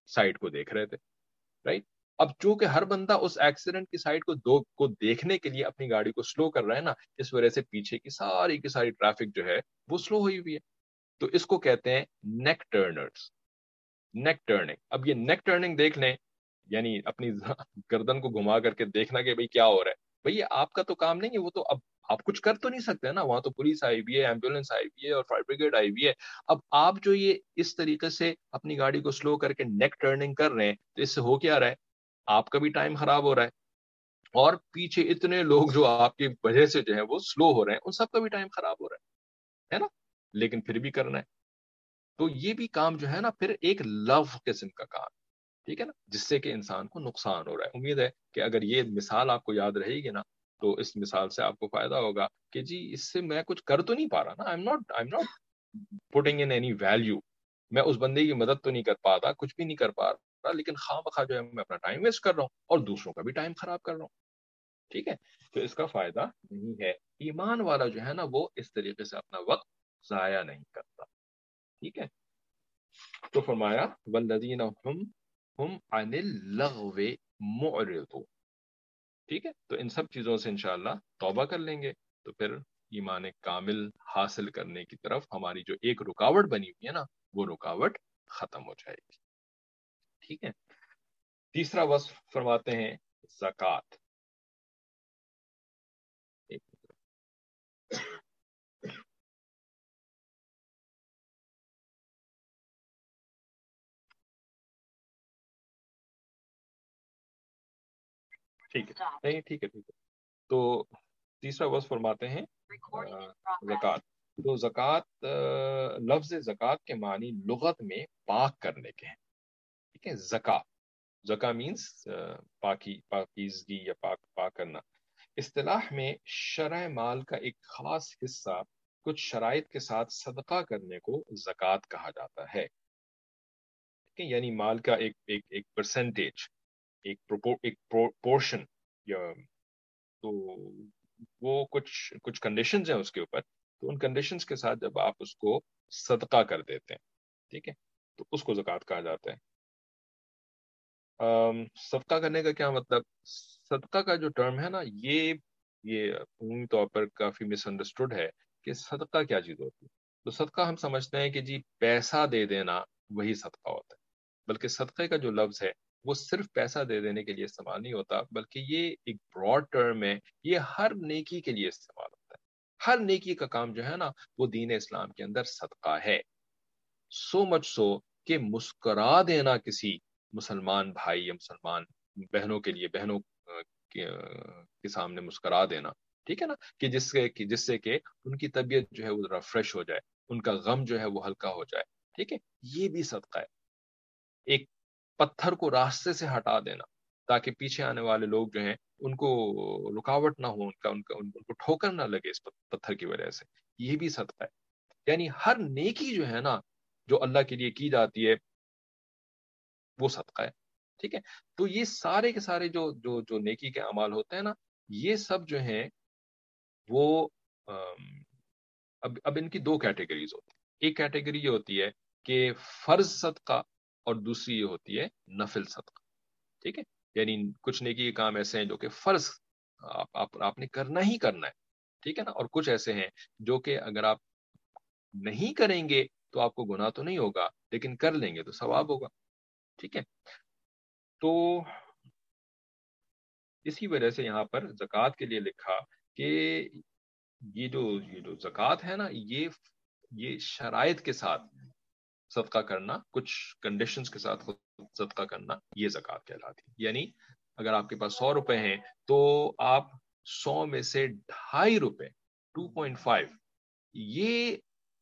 سائٹ کو دیکھ رہے تھے، رائٹ. اب چونکہ ہر بندہ اس ایکسیڈنٹ کی سائٹ کو دو کو دیکھنے کے لیے اپنی گاڑی کو سلو کر رہا ہے نا، اس وجہ سے پیچھے کی ساری کی ساری ٹریفک جو ہے وہ سلو ہوئی ہوئی ہے. تو اس کو کہتے ہیں نیک ٹرنرز، نیک ٹرننگ. اب یہ نیک ٹرننگ دیکھ لیں، یعنی اپنی گردن کو گھما کر کے دیکھنا کہ بھئی کیا ہو رہا ہے. بھئی یہ آپ کا تو کام نہیں ہے، وہ تو اب آپ کچھ کر تو نہیں سکتے نا، وہاں تو پولیس آئی ہوئی ہے، ایمبولینس آئی ہوئی ہے اور فائر بریگیڈ آئی ہوئی ہے. اب آپ جو یہ اس طریقے سے اپنی گاڑی کو سلو کر کے نیک ٹرننگ کر رہے ہیں، تو اس سے ہو کیا رہا ہے؟ آپ کا بھی ٹائم خراب ہو رہا ہے، اور پیچھے اتنے لوگ جو آپ کی وجہ سے جو ہے وہ سلو ہو رہے ہیں، ان سب کا بھی ٹائم خراب ہو رہا ہے ہے نا. لیکن پھر بھی کرنا ہے. تو یہ بھی کام جو ہے نا پھر ایک لو قسم کا کام، ٹھیک ہے نا، جس سے کہ انسان کو نقصان ہو رہا ہے. امید ہے کہ اگر یہ مثال آپ کو یاد رہے گی نا، تو اس مثال سے آپ کو فائدہ ہوگا کہ جی اس سے میں کچھ کر تو نہیں پا رہا نا، I am not I am not putting in any value. میں اس بندے کی مدد تو نہیں کر پاتا، کچھ بھی نہیں کر پا رہا، لیکن خواہ مخواہ جو ہے میں اپنا ٹائم ویسٹ کر رہا ہوں اور دوسروں کا بھی ٹائم خراب کر رہا ہوں. ٹھیک ہے، تو اس کا فائدہ نہیں ہے. ایمان والا جو ہے نا وہ اس طریقے سے اپنا وقت ضائع نہیں کرتا. ٹھیک ہے، تو فرمایا والذین هم هم عن اللغو معرضون. ٹھیک ہے، تو ان سب چیزوں سے انشاءاللہ توبہ کر لیں گے تو پھر ایمان کامل حاصل کرنے کی طرف ہماری جو ایک رکاوٹ بنی ہوئی ہے نا، وہ رکاوٹ ختم ہو جائے گی. ٹھیک ہے، تیسرا وصف فرماتے ہیں زکوٰۃ. ٹھیک ہے، نہیں ٹھیک ہے ٹھیک ہے. تو تیسرا وصف فرماتے ہیں زکوٰۃ. تو زکوٰۃ، لفظ زکوٰۃ کے معنی لغت میں پاک کرنے کے ہیں. ٹھیک ہے، زکا زکا مینس پاکی، پاکیزگی یا پاک پاک کرنا. اصطلاح میں شرع مال کا ایک خاص حصہ کچھ شرائط کے ساتھ صدقہ کرنے کو زکوٰۃ کہا جاتا ہے. ٹھیک ہے، یعنی مال کا ایک ایک ایک پرسنٹیج، ایک ایک پورشن، یا تو وہ کچھ کچھ کنڈیشنز ہیں اس کے اوپر. تو ان کنڈیشنز کے ساتھ جب آپ اس کو صدقہ کر دیتے ہیں، ٹھیک ہے، تو اس کو زکوٰۃ کہا جاتا ہے. صدقہ کرنے کا کیا مطلب؟ صدقہ کا جو ٹرم ہے نا، یہ یہ عمومی طور پر کافی مس انڈرسٹوڈ ہے کہ صدقہ کیا چیز ہوتی ہے. تو صدقہ ہم سمجھتے ہیں کہ جی پیسہ دے دینا وہی صدقہ ہوتا ہے، بلکہ صدقے کا جو لفظ ہے وہ صرف پیسہ دے دینے کے لیے استعمال نہیں ہوتا، بلکہ یہ ایک براڈ ٹرم ہے. یہ ہر نیکی کے لیے استعمال ہوتا ہے. ہر نیکی کا کام جو ہے نا وہ دین اسلام کے اندر صدقہ ہے. سو مچ سو کہ مسکرا دینا کسی مسلمان بھائی یا مسلمان بہنوں کے لیے، بہنوں کے سامنے مسکرا دینا، ٹھیک ہے نا، کہ جس سے کہ جس سے کہ ان کی طبیعت جو ہے وہ ذرا فریش ہو جائے، ان کا غم جو ہے وہ ہلکا ہو جائے. ٹھیک ہے، یہ بھی صدقہ ہے. ایک پتھر کو راستے سے ہٹا دینا تاکہ پیچھے آنے والے لوگ جو ہیں ان کو رکاوٹ نہ ہو، ان کا ان کا ان کو ٹھوکر نہ لگے اس پتھر کی وجہ سے، یہ بھی صدقہ ہے. یعنی ہر نیکی جو ہے نا جو اللہ کے لیے کی جاتی ہے وہ صدقہ ہے. ٹھیک ہے، تو یہ سارے کے سارے جو جو جو نیکی کے اعمال ہوتے ہیں نا، یہ سب جو ہیں وہ اب اب ان کی دو کیٹیگریز ہوتی ہیں. ایک کیٹیگری یہ ہوتی ہے کہ فرض صدقہ، اور دوسری یہ ہوتی ہے نفل صدقہ. ٹھیک ہے، یعنی کچھ نیکی کے کام ایسے ہیں جو کہ فرض آپ آپ, آپ نے کرنا ہی کرنا ہے. ٹھیک ہے نا، اور کچھ ایسے ہیں جو کہ اگر آپ نہیں کریں گے تو آپ کو گناہ تو نہیں ہوگا، لیکن کر لیں گے تو ثواب ہوگا. ٹھیک ہے، تو اسی وجہ سے یہاں پر زکوٰۃ کے لیے لکھا کہ یہ جو یہ جو زکوٰۃ ہے نا، یہ یہ شرائط کے ساتھ صدقہ کرنا، کچھ کنڈیشنز کے ساتھ صدقہ کرنا، یہ زکوٰۃ کہلاتی ہے. یعنی اگر آپ کے پاس سو روپے ہیں تو آپ سو میں سے ڈھائی روپے، ٹو پوائنٹ فائیو، یہ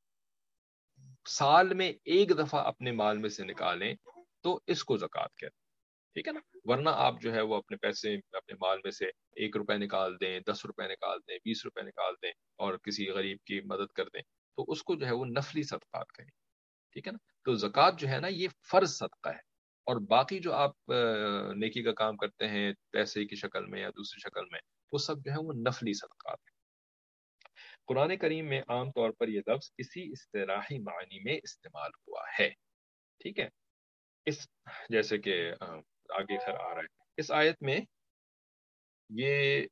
سال میں ایک دفعہ اپنے مال میں سے نکالیں تو اس کو زکوٰۃ کہتے ہیں. ٹھیک ہے نا، ورنہ آپ جو ہے وہ اپنے پیسے اپنے مال میں سے ایک روپے نکال دیں، دس روپے نکال دیں، بیس روپے نکال دیں اور کسی غریب کی مدد کر دیں، تو اس کو جو ہے وہ نفلی صدقات کہیں. ٹھیک ہے نا، تو زکوٰۃ جو ہے نا یہ فرض صدقہ ہے، اور باقی جو آپ نیکی کا کام کرتے ہیں پیسے کی شکل میں یا دوسری شکل میں، وہ سب جو ہے وہ نفلی صدقات ہیں. قرآن کریم میں عام طور پر یہ لفظ اسی اصطلاحی معنی میں استعمال ہوا ہے. ٹھیک ہے، اس جیسے کہ آگے خیر آ رہا ہے اس آیت میں یہ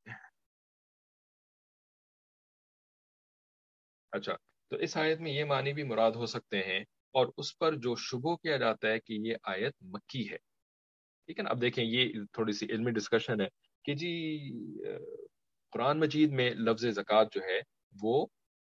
اچھا تو اس آیت میں یہ معنی بھی مراد ہو سکتے ہیں، اور اس پر جو شبہ کیا جاتا ہے کہ یہ آیت مکی ہے، ٹھیک ہے نا۔ اب دیکھیں یہ تھوڑی سی علمی ڈسکشن ہے کہ جی قرآن مجید میں لفظ زکوٰۃ جو ہے وہ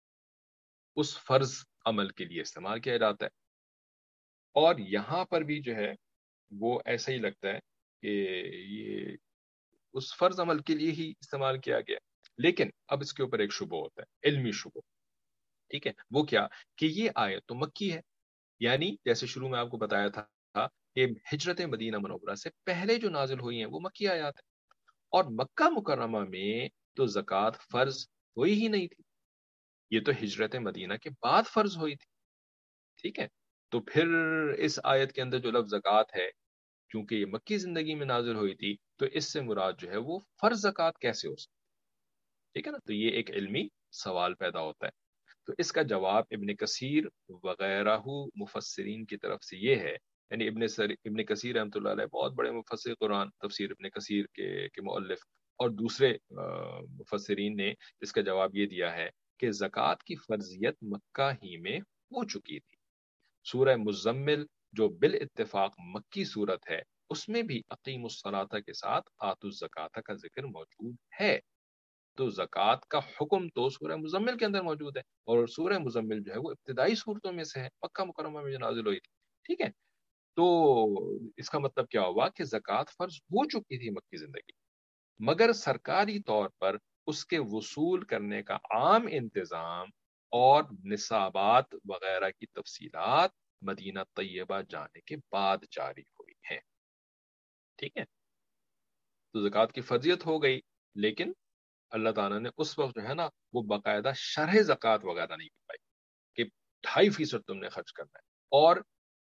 اس فرض عمل کے لیے استعمال کیا جاتا ہے، اور یہاں پر بھی جو ہے وہ ایسا ہی لگتا ہے کہ یہ اس فرض عمل کے لیے ہی استعمال کیا گیا، لیکن اب اس کے اوپر ایک شبہ ہوتا ہے، علمی شبہ، ٹھیک ہے۔ وہ کیا کہ یہ آیت تو مکی ہے، یعنی جیسے شروع میں آپ کو بتایا تھا کہ ہجرت مدینہ منورہ سے پہلے جو نازل ہوئی ہیں وہ مکی آیات ہیں، اور مکہ مکرمہ میں تو زکوٰۃ فرض ہوئی ہی نہیں تھی، یہ تو ہجرت مدینہ کے بعد فرض ہوئی تھی، ٹھیک ہے۔ تو پھر اس آیت کے اندر جو لفظ زکوٰۃ ہے، چونکہ یہ مکی زندگی میں نازل ہوئی تھی، تو اس سے مراد جو ہے وہ فرض زکوٰۃ کیسے ہو سکتی، ٹھیک ہے نا۔ تو یہ ایک علمی سوال پیدا ہوتا ہے۔ تو اس کا جواب ابن کثیر وغیرہ مفسرین کی طرف سے یہ ہے، یعنی ابن سر ابن کثیر رحمۃ اللہ علیہ بہت بڑے مفسر قرآن، تفسیر ابن کثیر کے کے مؤلف، اور دوسرے مفسرین نے اس کا جواب یہ دیا ہے کہ زکوٰۃ کی فرضیت مکہ ہی میں ہو چکی تھی۔ سورہ مزمل جو بالاتفاق مکی صورت ہے، اس میں بھی اقیم الصلاۃ کے ساتھ آتوا الزکوٰۃ کا ذکر موجود ہے، تو زکوٰۃ کا حکم تو سورہ مزمل کے اندر موجود ہے، اور سورہ مزمل جو ہے وہ ابتدائی صورتوں میں سے ہے، مکہ مکرمہ میں جو نازل ہوئی تھی، ٹھیک ہے۔ تو اس کا مطلب کیا ہوا کہ زکوٰۃ فرض ہو چکی تھی مکی زندگی، مگر سرکاری طور پر اس کے وصول کرنے کا عام انتظام اور نصابات وغیرہ کی تفصیلات مدینہ طیبہ جانے کے بعد جاری ہوئی ہیں، ٹھیک ہے۔ تو زکوٰۃ کی فرضیت ہو گئی، لیکن اللہ تعالیٰ نے اس وقت جو ہے نا وہ باقاعدہ شرح زکوٰۃ وغیرہ نہیں بتائی کہ ڈھائی فیصد تم نے خرچ کرنا ہے، اور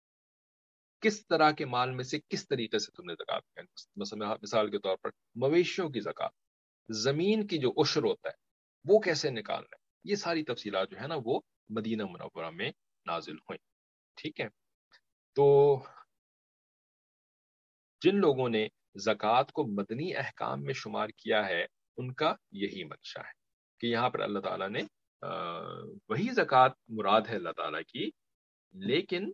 کس طرح کے مال میں سے کس طریقے سے تم نے زکوٰۃ کرنی ہے۔ مثلا مثال کے طور پر مویشیوں کی زکوٰۃ، زمین کی جو عشر ہوتا ہے وہ کیسے نکالنا ہے، یہ ساری تفصیلات جو ہے نا وہ مدینہ منورہ میں نازل ہوئیں، ٹھیک ہے۔ تو جن لوگوں نے زکوٰۃ کو مدنی احکام میں شمار کیا ہے ان کا یہی منشا ہے کہ یہاں پر اللہ تعالیٰ نے وہی زکوٰۃ مراد ہے اللہ تعالیٰ کی، لیکن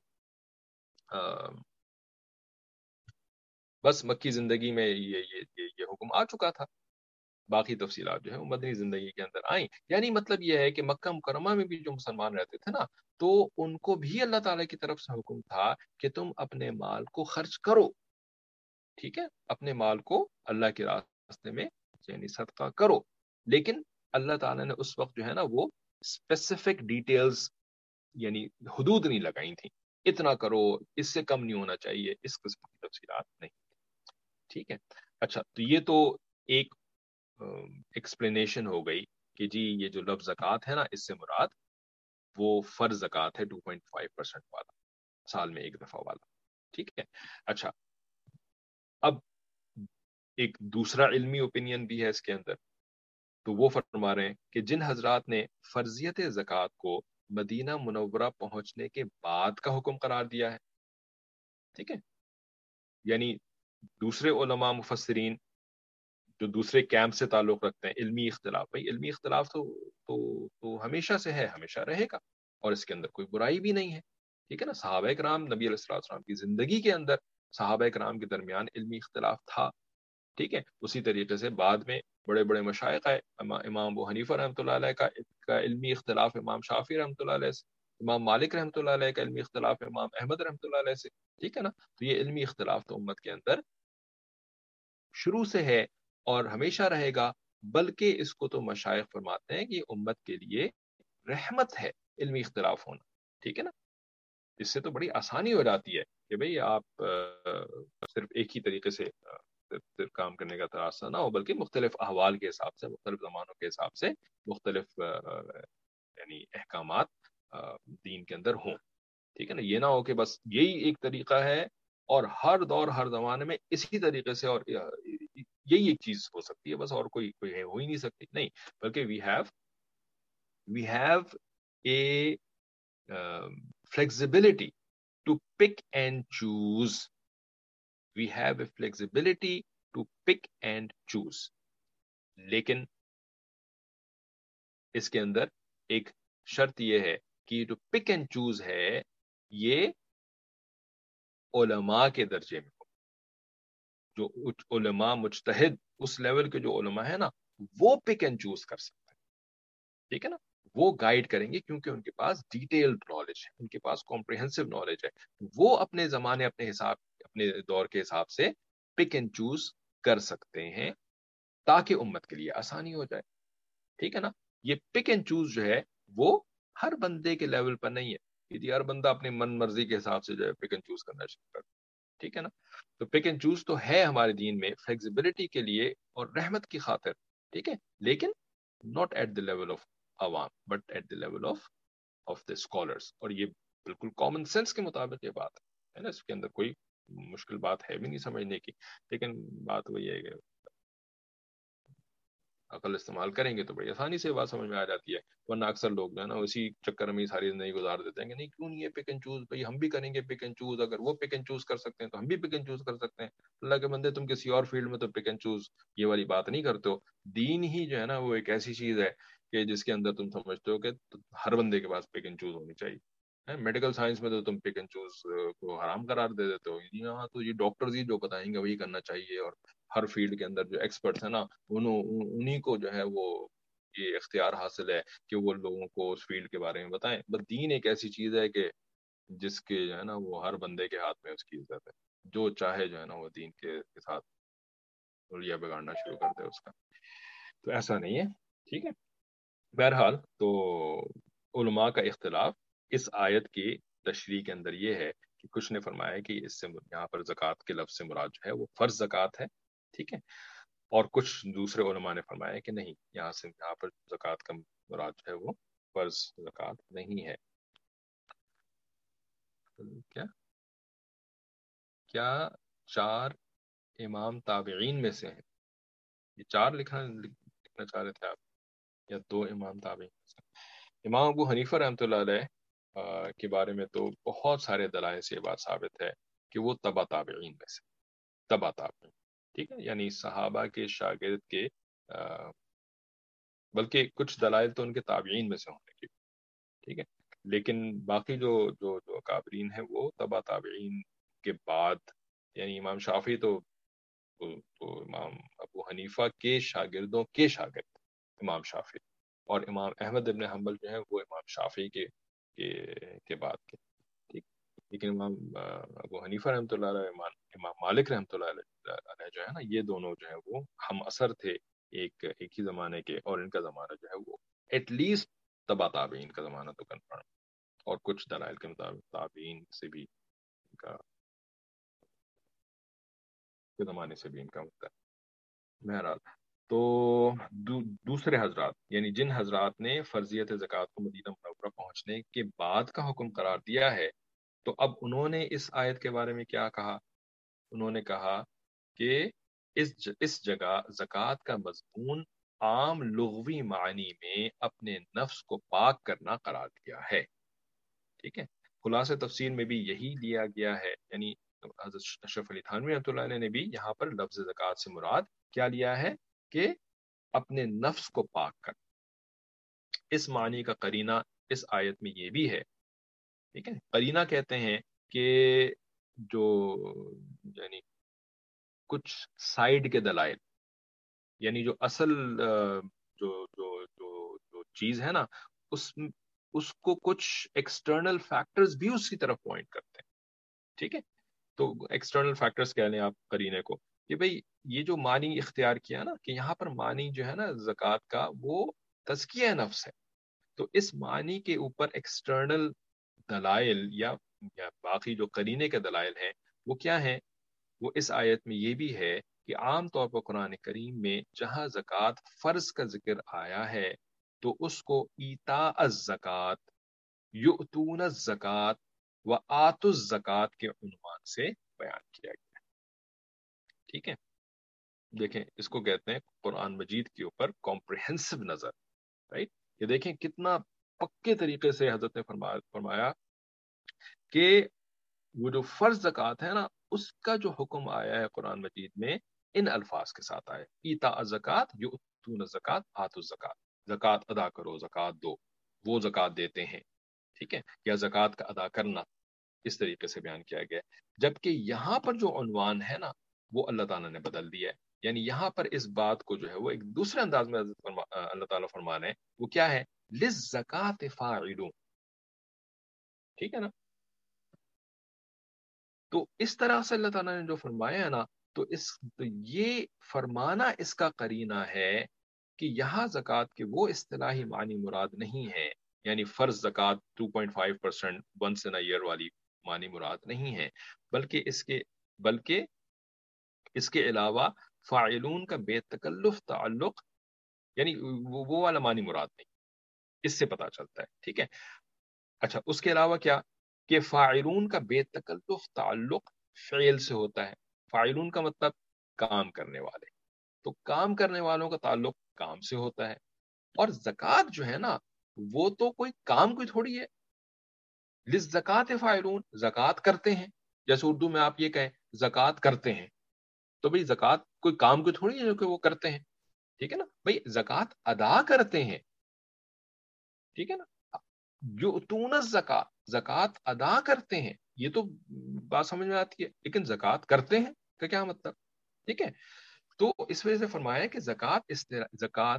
بس مکی زندگی میں یہ یہ یہ حکم آ چکا تھا، باقی تفصیلات جو ہے وہ مدنی زندگی کے اندر آئیں۔ یعنی مطلب یہ ہے کہ مکہ مکرمہ میں بھی جو مسلمان رہتے تھے نا، تو ان کو بھی اللہ تعالیٰ کی طرف سے حکم تھا کہ تم اپنے مال کو خرچ کرو، ٹھیک ہے، اپنے مال کو اللہ کے راستے میں یعنی صدقہ کرو، لیکن اللہ تعالیٰ نے اس وقت جو ہے نا وہ اسپیسیفک ڈیٹیلز یعنی حدود نہیں لگائی تھیں، اتنا کرو، اس سے کم نہیں ہونا چاہیے، اس قسم کی تفصیلات نہیں، ٹھیک ہے۔ اچھا تو یہ تو ایک ایکسپلینیشن ہو گئی کہ جی یہ جو لفظ زکوٰۃ ہے نا اس سے مراد وہ فرض زکوٰۃ ہے ٹو پوائنٹ فائیو پرسینٹ والا، سال میں ایک دفعہ والا، ٹھیک ہے۔ اچھا اب ایک دوسرا علمی اوپینین بھی ہے اس کے اندر، تو وہ فرما رہے ہیں کہ جن حضرات نے فرضیت زکوٰۃ کو مدینہ منورہ پہنچنے کے بعد کا حکم قرار دیا ہے، ٹھیک ہے، یعنی دوسرے علماء مفسرین جو دوسرے کیمپ سے تعلق رکھتے ہیں، علمی اختلاف، بھائی علمی اختلاف تو تو تو ہمیشہ سے ہے، ہمیشہ رہے گا، اور اس کے اندر کوئی برائی بھی نہیں ہے، ٹھیک ہے نا۔ صحابہ کرام نبی علیہ الصلوۃ والسلام کی زندگی کے اندر صحابہ کرام کے درمیان علمی اختلاف تھا، ٹھیک ہے۔ اسی طریقے سے بعد میں بڑے بڑے مشائخ آئے، امام ابو حنیفہ رحمۃ اللہ علیہ کا, کا علمی اختلاف امام شافعی رحمۃ اللہ علیہ سے، امام مالک رحمۃ اللہ علیہ کا علمی اختلاف امام احمد رحمۃ اللہ علیہ سے، ٹھیک ہے نا۔ تو یہ علمی اختلاف تو امت کے اندر شروع سے ہے اور ہمیشہ رہے گا، بلکہ اس کو تو مشائخ فرماتے ہیں کہ امت کے لیے رحمت ہے علمی اختلاف ہونا، ٹھیک ہے نا۔ اس سے تو بڑی آسانی ہو جاتی ہے کہ بھئی آپ صرف ایک ہی طریقے سے صرف کام کرنے کا راستہ نہ ہو، بلکہ مختلف احوال کے حساب سے، مختلف زمانوں کے حساب سے مختلف یعنی احکامات دین کے اندر ہوں، ٹھیک ہے نا۔ یہ نہ ہو کہ بس یہی ایک طریقہ ہے اور ہر دور ہر زمانے میں اسی طریقے سے، اور یہی ایک چیز ہو سکتی ہے بس، اور کوئی کوئی ہو ہی نہیں سکتی، نہیں، بلکہ we have we have a flexibility to pick and choose we have a flexibility to pick and choose. لیکن اس کے اندر ایک شرط یہ ہے کہ یہ جو پک اینڈ چوز ہے یہ علماء کے درجے میں ہو. جو علماء مجتہد اس لیول کے جو علماء ہیں نا وہ پک اینڈ چوز کر سکتے ہیں. ٹھیک ہے نا, وہ گائیڈ کریں گے کیونکہ ان کے پاس ڈیٹیلڈ نالج ہے, ان کے پاس کمپریہنسو نالج ہے. وہ اپنے زمانے اپنے حساب اپنے دور کے حساب سے پک اینڈ چوز کر سکتے ہیں تاکہ امت کے لیے آسانی ہو جائے. ٹھیک ہے نا, یہ پک اینڈ چوز جو ہے وہ ہر بندے کے لیول پر نہیں ہے کہ جی ہر بندہ اپنی من مرضی کے حساب سے جو ہے پک اینڈ چوز کرنا شروع کر. ٹھیک ہے نا, تو پک اینڈ چوز تو ہے ہمارے دین میں فلیکسیبلٹی کے لیے اور رحمت کی خاطر. ٹھیک ہے, لیکن not at the level of عوام but at the level of of the scholars. اور یہ بالکل کامن سینس کے مطابق یہ بات ہے نا, اس کے اندر کوئی مشکل بات ہے بھی نہیں سمجھنے کی. لیکن بات وہی ہے کہ عقل استعمال کریں گے تو بڑی آسانی سے بات سمجھ میں آ جاتی ہے. ورنہ اکثر لوگ جو ہے نا اسی چکر میں ساری زندگی گزار دیتے ہیں کہ نہیں کیوں نہیں یہ پک اینڈ چوز, بھائی ہم بھی کریں گے پک اینڈ چوز, اگر وہ پک اینڈ چوز کر سکتے ہیں تو ہم بھی پک اینڈ چوز کر سکتے ہیں. اللہ کے بندے تم کسی اور فیلڈ میں تو پک اینڈ چوز یہ والی بات نہیں کرتے ہو. دین ہی جو ہے نا وہ ایک ایسی چیز ہے کہ جس کے اندر تم سمجھتے ہو کہ ہر بندے کے پاس پک اینڈ چوز ہونی چاہیے. میڈیکل سائنس میں تو تم پک اینڈ چوز کو حرام قرار دے دیتے ہو. یہاں تو یہ ڈاکٹرز ہی جو بتائیں گے وہی کرنا چاہیے, اور ہر فیلڈ کے اندر جو ایکسپرٹس ہیں نا انہیں کو جو ہے وہ یہ اختیار حاصل ہے کہ وہ لوگوں کو اس فیلڈ کے بارے میں بتائیں. بس دین ایک ایسی چیز ہے کہ جس کے جو ہے نا وہ ہر بندے کے ہاتھ میں اس کی عزت ہے. جو چاہے جو ہے نا وہ دین کے ساتھ اولیا بگاڑنا شروع کر دے اس کا. تو ایسا نہیں ہے. ٹھیک ہے, بہرحال تو علماء کا اختلاف اس آیت کی تشریح کے اندر یہ ہے کہ کچھ نے فرمایا کہ اس سے یہاں پر زکوٰۃ کے لفظ سے مراد جو ہے وہ فرض زکوٰۃ ہے. ٹھیک ہے, اور کچھ دوسرے علماء نے فرمایا کہ نہیں, یہاں سے یہاں پر زکوٰۃ کا مراد جو ہے وہ فرض زکوٰۃ نہیں ہے. کیا کیا چار امام تابعین میں سے ہیں؟ یہ چار لکھنا لکھنا چاہ رہے تھے آپ, یا دو امام تابعین میں سے؟ امام ابو حنیفہ رحمۃ اللہ علیہ کے بارے میں تو بہت سارے دلائل سے یہ بات ثابت ہے کہ وہ تبع تابعین میں سے تبع تابعین. ٹھیک ہے, یعنی صحابہ کے شاگرد کے آ, بلکہ کچھ دلائل تو ان کے تابعین میں سے ہونے کی. ٹھیک ہے, لیکن باقی جو جو جو اکابرین ہیں وہ تبع تابعین کے بعد, یعنی امام شافعی تو تو, تو امام ابو حنیفہ کے شاگردوں کے شاگرد امام شافعی, اور امام احمد ابن حنبل جو ہیں وہ امام شافعی کے کے, کے بعد کے. ٹھیک, لیکن امام ابو حنیفہ رحمۃ اللہ علیہ, امام مالک رحمۃ اللہ علیہ جو ہے نا یہ دونوں جو ہے وہ ہم اثر تھے ایک ایک ہی زمانے کے, اور ان کا زمانہ جو ہے وہ ایٹ لیسٹ تبع تابعین کا زمانہ تو کنفرم, اور کچھ دلائل کے مطابق تابعین سے بھی ان کا کے زمانے سے بھی ان کا ہوتا ہے. بہرحال تو دو, دوسرے حضرات یعنی جن حضرات نے فرضیت زکوٰۃ کو مدینہ منورہ پہنچنے کے بعد کا حکم قرار دیا ہے, تو اب انہوں نے اس آیت کے بارے میں کیا کہا؟ انہوں نے کہا کہ اس اس جگہ زکوٰۃ کا مضمون عام لغوی معنی میں اپنے نفس کو پاک کرنا قرار دیا ہے. ٹھیک ہے, خلاصہ تفسیر میں بھی یہی لیا گیا ہے, یعنی حضرت اشرف علی تھانوی رحمۃ اللہ علیہ نے بھی یہاں پر لفظ زکوٰۃ سے مراد کیا لیا ہے کہ اپنے نفس کو پاک کر. اس معنی کا قرینہ اس آیت میں یہ بھی ہے. ٹھیک ہے, قرینہ کہتے ہیں کہ جو یعنی کچھ سائیڈ کے دلائل, یعنی جو اصل جو جو جو جو چیز ہے نا اس اس کو کچھ ایکسٹرنل فیکٹرز بھی اس کی طرف پوائنٹ کرتے ہیں. ٹھیک ہے, تو ایکسٹرنل فیکٹرز کہہ لیں آپ قرینے کو کہ بھئی یہ جو معنی اختیار کیا نا کہ یہاں پر معنی جو ہے نا زکوٰۃ کا وہ تزکیہ نفس ہے, تو اس معنی کے اوپر ایکسٹرنل دلائل یا یا باقی جو قرینے کے دلائل ہیں وہ کیا ہیں؟ وہ اس آیت میں یہ بھی ہے کہ عام طور پر قرآن کریم میں جہاں زکوٰۃ فرض کا ذکر آیا ہے تو اس کو ایتاء الزکوٰۃ, یؤتون الزکوٰۃ و آتوا الزکوٰۃ کے عنوان سے بیان کیا گیا. ٹھیک ہے, دیکھیں اس کو کہتے ہیں قرآن مجید کے اوپر کمپریہنسو نظر. رائٹ, یہ دیکھیں کتنا پکے طریقے سے حضرت نے فرمایا فرمایا کہ وہ جو فرض زکوٰۃ ہے نا اس کا جو حکم آیا ہے قرآن مجید میں ان الفاظ کے ساتھ آیا، ایتا الزکات یؤتون الزکات آتوا الزکات، زکات ادا کرو، زکات دو، وہ زکات دیتے ہیں، ٹھیک ہے، یا زکات کا ادا کرنا، اس طریقے سے بیان کیا گیا ہے۔ جبکہ یہاں پر جو عنوان ہے نا وہ اللہ تعالیٰ نے بدل دیا ہے، یعنی یہاں پر اس بات کو جو ہے وہ ایک دوسرے انداز میں حضرت فرما اللہ تعالیٰ فرمان ہے، وہ کیا ہے، للزکات فاعلون، ٹھیک ہے نا۔ تو اس طرح سے اللہ تعالیٰ نے جو فرمایا ہے نا، تو اس تو یہ فرمانا اس کا قرینہ ہے کہ یہاں زکوٰۃ کے وہ اصطلاحی معنی مراد نہیں ہے، یعنی فرض زکوٰۃ دو پوائنٹ پانچ پرسنٹ ونس ان ایئر والی معنی مراد نہیں ہے، بلکہ اس کے بلکہ اس کے علاوہ فاعلون کا بے تکلف تعلق، یعنی وہ وہ والا معنی مراد نہیں، اس سے پتہ چلتا ہے، ٹھیک ہے۔ اچھا، اس کے علاوہ کیا کہ فاعلون کا بے تکلف تعلق فعل سے ہوتا ہے، فاعلون کا مطلب کام کرنے والے، تو کام کرنے والوں کا تعلق کام سے ہوتا ہے، اور زکوٰۃ جو ہے نا وہ تو کوئی کام کوئی تھوڑی ہے، للزکات فاعلون، زکوٰۃ کرتے ہیں، جیسے اردو میں آپ یہ کہیں زکوٰۃ کرتے ہیں، تو بھئی زکوٰۃ کوئی کام کوئی تھوڑی ہے جو کہ وہ کرتے ہیں، ٹھیک ہے نا، بھئی زکوٰۃ ادا کرتے ہیں، ٹھیک ہے نا، یؤتون الزکات، زکوٰۃ ادا کرتے ہیں، یہ تو بات سمجھ میں آتی ہے، لیکن زکوٰۃ کرتے ہیں کا کیا مطلب، ٹھیک ہے۔ تو اس وجہ سے فرمایا کہ زکوٰۃ زکوٰۃ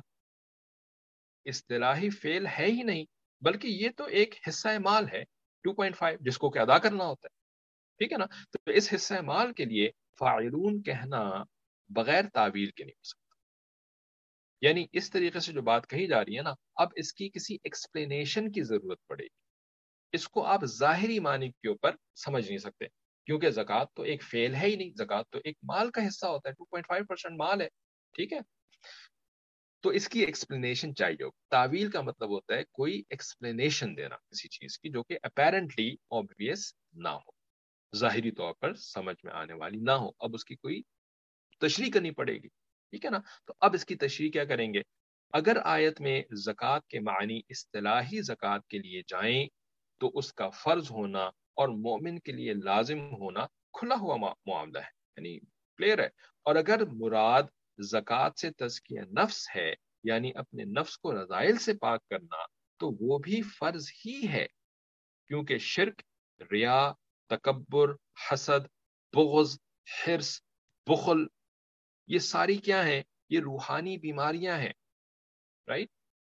اصطلاحی فعل ہے ہی نہیں، بلکہ یہ تو ایک حصہ مال ہے دو پوائنٹ پانچ جس کو کہ ادا کرنا ہوتا ہے، ٹھیک ہے نا۔ تو اس حصہ مال کے لیے فاعلون کہنا بغیر تعویل کے نہیں ہو سکتا، یعنی اس طریقے سے جو بات کہی جا رہی ہے نا، اب اس کی کسی ایکسپلینیشن کی ضرورت پڑے گی، اس کو آپ ظاہری معنی کے اوپر سمجھ نہیں سکتے، کیونکہ زکوٰۃ تو ایک فعل ہے ہی نہیں، زکوٰۃ تو ایک مال کا حصہ ہوتا ہے، دو پوائنٹ پانچ پرسنٹ مال ہے، ٹھیک ہے۔ تو اس کی ایکسپلینیشن چاہیے ہو، تعویل کا مطلب ہوتا ہے کوئی ایکسپلینیشن دینا کسی چیز کی جو کہ اپیرنٹلی obvious نہ ہو، ظاہری طور پر سمجھ میں آنے والی نہ ہو، اب اس کی کوئی تشریح کرنی پڑے گی، ٹھیک ہے نا۔ تو اب اس کی تشریح کیا کریں گے، اگر آیت میں زکوٰۃ کے معنی اصطلاحی زکوٰۃ کے لیے جائیں تو اس کا فرض ہونا اور مومن کے لیے لازم ہونا کھلا ہوا معاملہ ہے، یعنی کلیئر ہے، اور اگر مراد زکوٰۃ سے تزکیہ نفس ہے، یعنی اپنے نفس کو رذائل سے پاک کرنا، تو وہ بھی فرض ہی ہے، کیونکہ شرک، ریا، تکبر، حسد، بغض، حرص، بخل، یہ ساری کیا ہیں، یہ روحانی بیماریاں ہیں، رائٹ،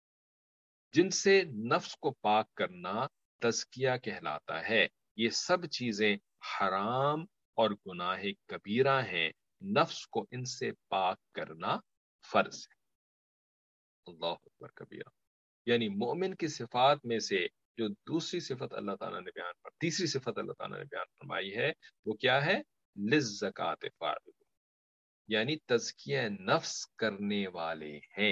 جن سے نفس کو پاک کرنا تزکیہ کہلاتا ہے۔ یہ سب چیزیں حرام اور گناہ کبیرہ ہیں، نفس کو ان سے پاک کرنا فرض ہے، اللہ اکبر کبیرہ۔ یعنی مومن کی صفات میں سے جو دوسری صفت اللہ تعالیٰ نے بیان پر تیسری صفت اللہ تعالیٰ نے بیان فرمائی ہے وہ کیا ہے، للزکات فاعلون، یعنی تزکیہ نفس کرنے والے ہیں،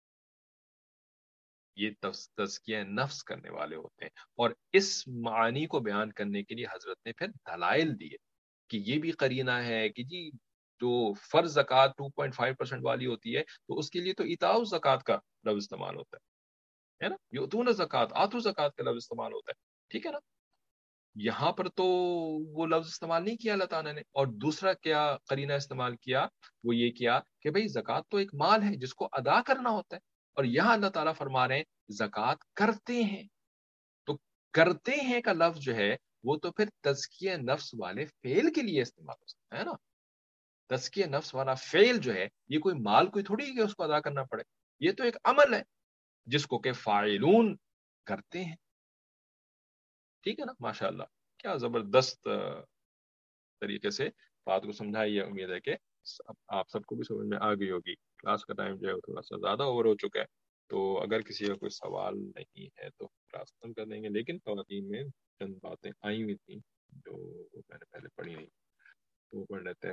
یہ تزکیہ نفس کرنے والے ہوتے ہیں، اور اس معنی کو بیان کرنے کے لیے حضرت نے پھر دلائل دیے کہ یہ بھی قرینہ ہے کہ جی جو فرض زکوٰۃ دو پوائنٹ پانچ پرسنٹ والی ہوتی ہے تو اس کے لیے تو ایتاء الزکات کا لفظ استعمال ہوتا ہے نا، یؤتون الزکات، آتوا الزکات کا لفظ استعمال ہوتا ہے، ٹھیک ہے نا۔ یہاں پر تو وہ لفظ استعمال نہیں کیا اللہ تعالیٰ نے، اور دوسرا کیا قرینہ استعمال کیا، وہ یہ کیا کہ بھئی زکوٰۃ تو ایک مال ہے جس کو ادا کرنا ہوتا ہے، اور یہاں اللہ تعالیٰ فرما رہے ہیں زکوٰۃ کرتے ہیں، تو کرتے ہیں کا لفظ جو ہے وہ تو پھر تزکیہ نفس والے فعل کے لیے استعمال ہو سکتا ہے نا، تزکیہ نفس والا فعل جو ہے یہ کوئی مال کوئی تھوڑی ہے کہ اس کو ادا کرنا پڑے، یہ تو ایک عمل ہے جس کو کہ فاعلون کرتے ہیں، ٹھیک ہے نا۔ ماشاء اللہ، کیا زبردست طریقے سے بات کو سمجھا، یہ امید ہے کہ آپ سب کو بھی سمجھ میں آ گئی ہوگی۔ کلاس کا ٹائم جو ہے وہ تھوڑا سا زیادہ اوور ہو چکا ہے، تو اگر کسی کا کوئی سوال نہیں ہے تو کلاس ختم کر دیں گے، لیکن خواتین میں چند باتیں آئی ہوئی تھیں جو میں نے پہلے پڑھی نہیں، تو وہ پڑھ لیتے ہیں۔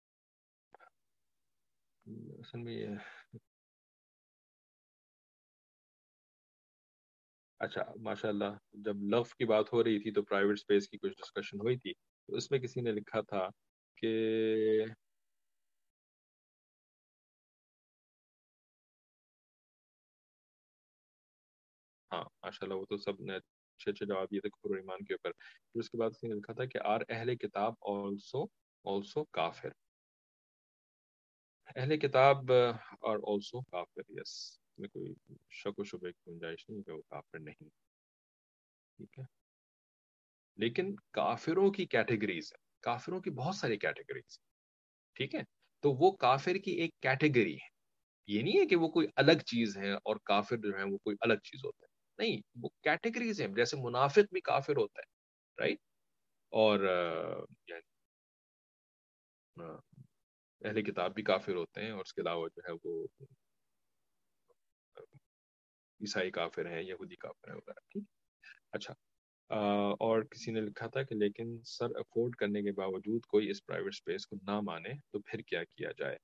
اصل میں یہ اچھا، ماشاء اللہ، جب لف کی بات ہو رہی تھی تو پرائیویٹ اسپیس کی کچھ ڈسکشن ہوئی تھی، تو اس میں کسی نے لکھا تھا کہ ہاں ماشاء اللہ، وہ تو سب نے اچھے اچھے جواب دیے تھے کفر و ایمان کے اوپر، پھر اس کے بعد اس نے لکھا تھا کہ آر اہل کتاب آلسو also کافر. اہل کتاب اور also کافر. یس میں کوئی شک و شبے کی گنجائش نہیں کہ وہ کافر نہیں. ٹھیک ہے. لیکن کافروں کی کیٹیگریز ہیں. کافروں کی بہت ساری کیٹیگریز. ٹھیک ہے. تو وہ کافر کی ایک کیٹیگری ہے. یہ نہیں ہے کہ وہ کوئی الگ چیز ہے اور کافر جو ہے وہ کوئی الگ چیز ہوتا ہے. نہیں, وہ کیٹیگریز ہیں. جیسے منافق بھی کافر ہوتا ہے, رائٹ. اور اہل کتاب بھی کافر ہوتے ہیں, اور اس کے علاوہ جو ہے وہ عیسائی کافر ہیں, یہودی کافر ہیں وغیرہ. ٹھیک. اچھا, اور کسی نے لکھا تھا کہ لیکن سر افورڈ کرنے کے باوجود کوئی اس پرائیویٹ اسپیس کو نہ مانے تو پھر کیا کیا جائے.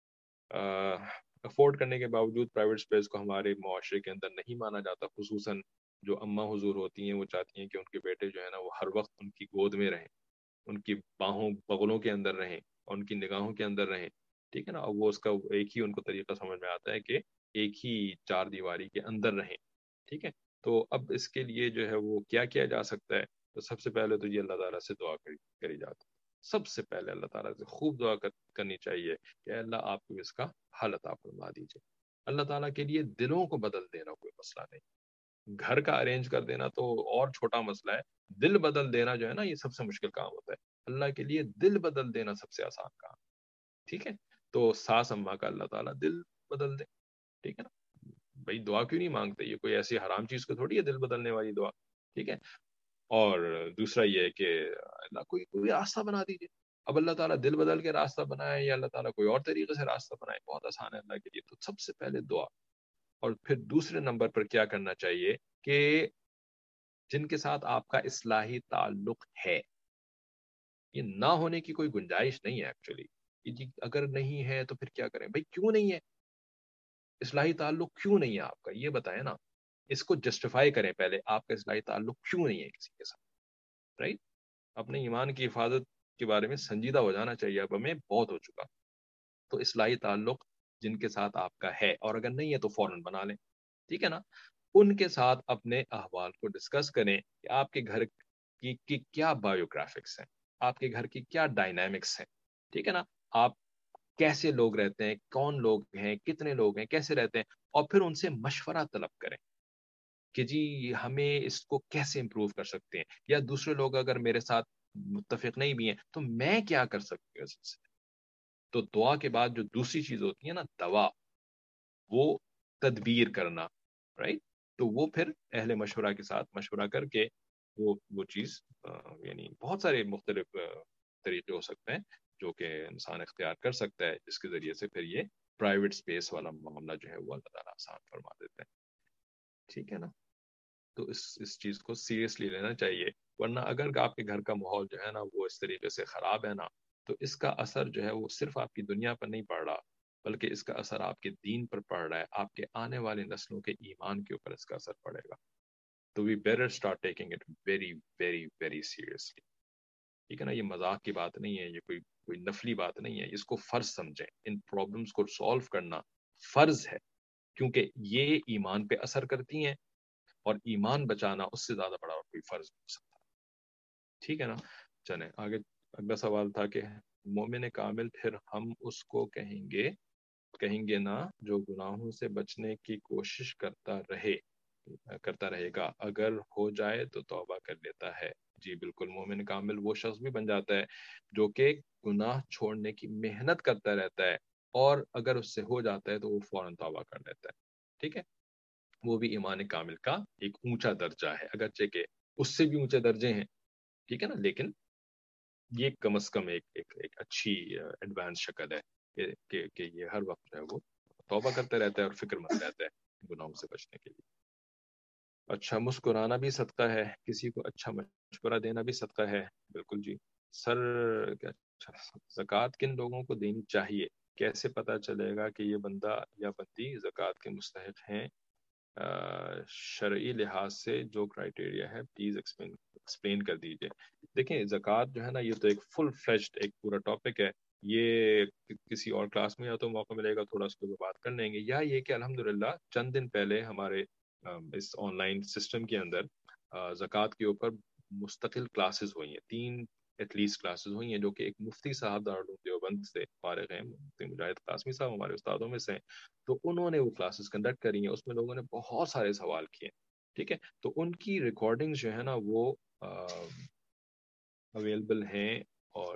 افورڈ کرنے کے باوجود پرائیویٹ اسپیس کو ہمارے معاشرے کے اندر نہیں مانا جاتا. خصوصاً جو اماں حضور ہوتی ہیں وہ چاہتی ہیں کہ ان کے بیٹے جو ہے نا وہ ہر وقت ان کی گود میں رہیں, ان کی باہوں بغلوں کے اندر رہیں, اور ان کی نگاہوں کے اندر رہیں. ٹھیک ہے نا. وہ اس کا ایک ہی ان کو طریقہ سمجھ میں آتا ہے کہ ایک ہی چار دیواری کے اندر رہیں. ٹھیک ہے. تو اب اس کے لیے جو ہے وہ کیا کیا جا سکتا ہے. تو سب سے پہلے تو یہ اللہ تعالیٰ سے دعا کری کری جاتی ہے. سب سے پہلے اللہ تعالیٰ سے خوب دعا کرنی چاہیے کہ اللہ آپ کو اس کا حل عطا فرما دیجیے. اللہ تعالیٰ کے لیے دلوں کو بدل دینا کوئی مسئلہ نہیں. گھر کا ارینج کر دینا تو اور چھوٹا مسئلہ ہے. دل بدل دینا جو ہے نا یہ سب سے مشکل کام ہوتا ہے. اللہ کے لیے دل بدل دینا سب سے آسان کام. ٹھیک ہے. تو ساس اماں کا اللہ تعالیٰ دل بدل دے. ٹھیک ہے نا. بھائی دعا کیوں نہیں مانگتے؟ یہ کوئی ایسی حرام چیز کو تھوڑی ہے دل بدلنے والی دعا. ٹھیک ہے. اور دوسرا یہ ہے کہ اللہ کوئی کوئی راستہ بنا دیجیے. اب اللہ تعالیٰ دل بدل کے راستہ بنائے یا اللہ تعالیٰ کوئی اور طریقے سے راستہ بنائے, بہت آسان ہے اللہ کے لیے. تو سب سے پہلے دعا. اور پھر دوسرے نمبر پر کیا کرنا چاہیے کہ جن کے ساتھ آپ کا اصلاحی تعلق ہے, یہ نہ ہونے کی کوئی گنجائش نہیں ہے ایکچولی. جی اگر نہیں ہے تو پھر کیا کریں بھائی؟ کیوں نہیں ہے اصلاحی تعلق؟ کیوں نہیں ہے آپ کا یہ بتائیں نا. اس کو جسٹیفائی کریں پہلے, آپ کا اصلاحی تعلق کیوں نہیں ہے کسی کے ساتھ, رائٹ. اپنے ایمان کی حفاظت کے بارے میں سنجیدہ ہو جانا چاہیے. اب ہمیں بہت ہو چکا. تو اصلاحی تعلق جن کے ساتھ آپ کا ہے, اور اگر نہیں ہے تو فوراً بنا لیں. ٹھیک ہے نا. ان کے ساتھ اپنے احوال کو ڈسکس کریں کہ آپ کے گھر کی, کی کیا بایوگرافکس ہیں, آپ کے گھر کی کیا ڈائنامکس ہیں. ٹھیک ہے نا. آپ کیسے لوگ رہتے ہیں, کون لوگ ہیں, کتنے لوگ ہیں, کیسے رہتے ہیں, اور پھر ان سے مشورہ طلب کریں کہ جی ہمیں اس کو کیسے امپروو کر سکتے ہیں, یا دوسرے لوگ اگر میرے ساتھ متفق نہیں بھی ہیں تو میں کیا کر سکتی ہوں اس سے. تو دعا کے بعد جو دوسری چیز ہوتی ہے نا دوا, وہ تدبیر کرنا, رائٹ. تو وہ پھر اہل مشورہ کے ساتھ مشورہ کر کے وہ وہ چیز یعنی بہت سارے مختلف طریقے ہو سکتے ہیں جو کہ انسان اختیار کر سکتا ہے, جس کے ذریعے سے پھر یہ پرائیویٹ اسپیس والا معاملہ جو ہے وہ اللہ تعالیٰ آسان فرما دیتے ہیں. ٹھیک ہے نا. تو اس اس چیز کو سیریسلی لینا چاہیے, ورنہ اگر آپ کے گھر کا ماحول جو ہے نا وہ اس طریقے سے خراب ہے نا, تو اس کا اثر جو ہے وہ صرف آپ کی دنیا پر نہیں پڑ رہا, بلکہ اس کا اثر آپ کے دین پر پڑ رہا ہے, آپ کے آنے والی نسلوں کے ایمان کے اوپر اس کا اثر پڑے گا. تو we better start taking it very very very seriously. ٹھیک ہے نا. یہ مذاق کی بات نہیں ہے, یہ کوئی کوئی نفلی بات نہیں ہے. اس کو فرض سمجھیں. ان پرابلمس کو سالو کرنا فرض ہے, کیونکہ یہ ایمان پہ اثر کرتی ہیں, اور ایمان بچانا اس سے زیادہ بڑا کوئی فرض ہو سکتا. ٹھیک ہے نا. چلیں آگے. اگلا سوال تھا کہ مومن کامل پھر ہم اس کو کہیں گے کہیں گے نا جو گناہوں سے بچنے کی کوشش کرتا رہے کرتا رہے گا, اگر ہو جائے تو توبہ کر لیتا ہے. جی بالکل. مومن کامل وہ شخص بھی بن جاتا ہے جو کہ گناہ چھوڑنے کی محنت کرتا رہتا ہے, اور اگر اس سے ہو جاتا ہے تو وہ فوراً توبہ کر لیتا ہے. ٹھیک ہے. وہ بھی ایمان کامل کا ایک اونچا درجہ ہے, اگرچہ کہ اس سے بھی اونچے درجے ہیں. ٹھیک ہے نا. لیکن یہ کم از کم ایک ایک, ایک اچھی ایڈوانس شکل ہے کہ, کہ, کہ یہ ہر وقت جو ہے وہ توبہ کرتا رہتا ہے اور فکر مند رہتا ہے گناہوں سے بچنے کے لیے. اچھا, مسکرانا بھی صدقہ ہے, کسی کو اچھا مشورہ دینا بھی صدقہ ہے. بالکل جی. سر زکوٰۃ کن لوگوں کو دینی چاہیے؟ کیسے پتہ چلے گا کہ یہ بندہ یا بندی زکوٰۃ کے مستحق ہیں؟ شرعی لحاظ سے جو کرائٹیریا ہے پلیز ایکسپلین ایکسپلین کر دیجیے. دیکھیں زکوٰۃ جو ہے نا یہ تو ایک فل فلیشڈ ایک پورا ٹاپک ہے. یہ کسی اور کلاس میں یا تو موقع ملے گا تھوڑا اس پہ بات کر لیں گے, یا یہ کہ الحمدللہ چند دن پہلے ہمارے اس آن لائن سسٹم کے اندر زکوٰۃ کے اوپر مستقل کلاسز ہوئی ہیں. تین ایٹ لیسٹ کلاسز ہوئی ہیں، جو کہ ایک مفتی صاحب دارالعلوم دیوبند سے فارغ ہیں، مفتی مجاہد قاسمی صاحب ہمارے استادوں میں سے ہیں، تو انہوں نے وہ کلاسز کنڈکٹ کری ہیں، اس میں لوگوں نے بہت سارے سوال کیے ہیں، ٹھیک ہے، تو ان کی ریکارڈنگ جو ہے نا وہ اویلیبل ہیں، اور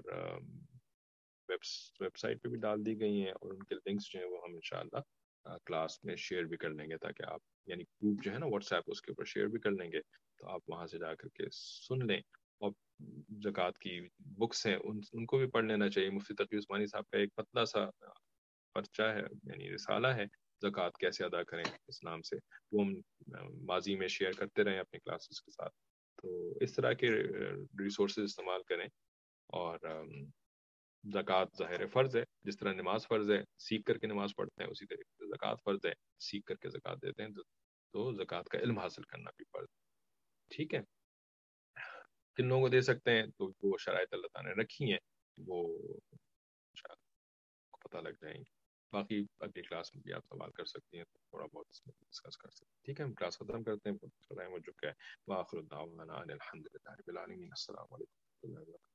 ویب سائٹ پہ بھی ڈال دی گئی ہیں، اور ان کے لنکس جو ہیں وہ ہم انشاءاللہ کلاس میں شیئر بھی کر لیں گے، تاکہ آپ یعنی گروپ جو ہے نا واٹس ایپ اس کے اوپر شیئر بھی کر لیں گے، تو آپ وہاں سے جا کر کے سن لیں، اور زکوٰۃ کی بکس ہیں ان ان کو بھی پڑھ لینا چاہیے۔ مفتی تقی عثمانی صاحب کا ایک پتلا سا پرچہ ہے، یعنی رسالہ ہے زکوٰۃ کیسے ادا کریں اسلام سے، وہ ہم ماضی میں شیئر کرتے رہے اپنے کلاسز کے ساتھ، تو اس طرح کے ریسورسز استعمال کریں۔ اور زکوٰۃ ظاہر فرض ہے، جس طرح نماز فرض ہے سیکھ کر کے نماز پڑھتے ہیں، اسی طریقے سے زکوٰۃ فرض ہے، سیکھ کر کے زکوٰۃ دیتے ہیں، تو زکوٰۃ کا علم حاصل کرنا بھی فرض ہے، ٹھیک ہے۔ کن لوگوں کو دے سکتے ہیں، تو وہ شرائط اللہ تعالیٰ نے رکھی ہیں، وہ پتہ لگ جائیں گے، باقی اگلی کلاس میں بھی آپ سوال کر سکتی ہیں، تھوڑا بہت اس میں ڈسکس کر سکتے ہیں، ٹھیک ہے۔ ہم کلاس ختم کرتے ہیں، ٹائم ہو چکا ہے۔ وآخر دعوانا ان الحمد للہ رب العالمین۔ السلام علیکم ورحمۃ اللہ وبرکاتہ۔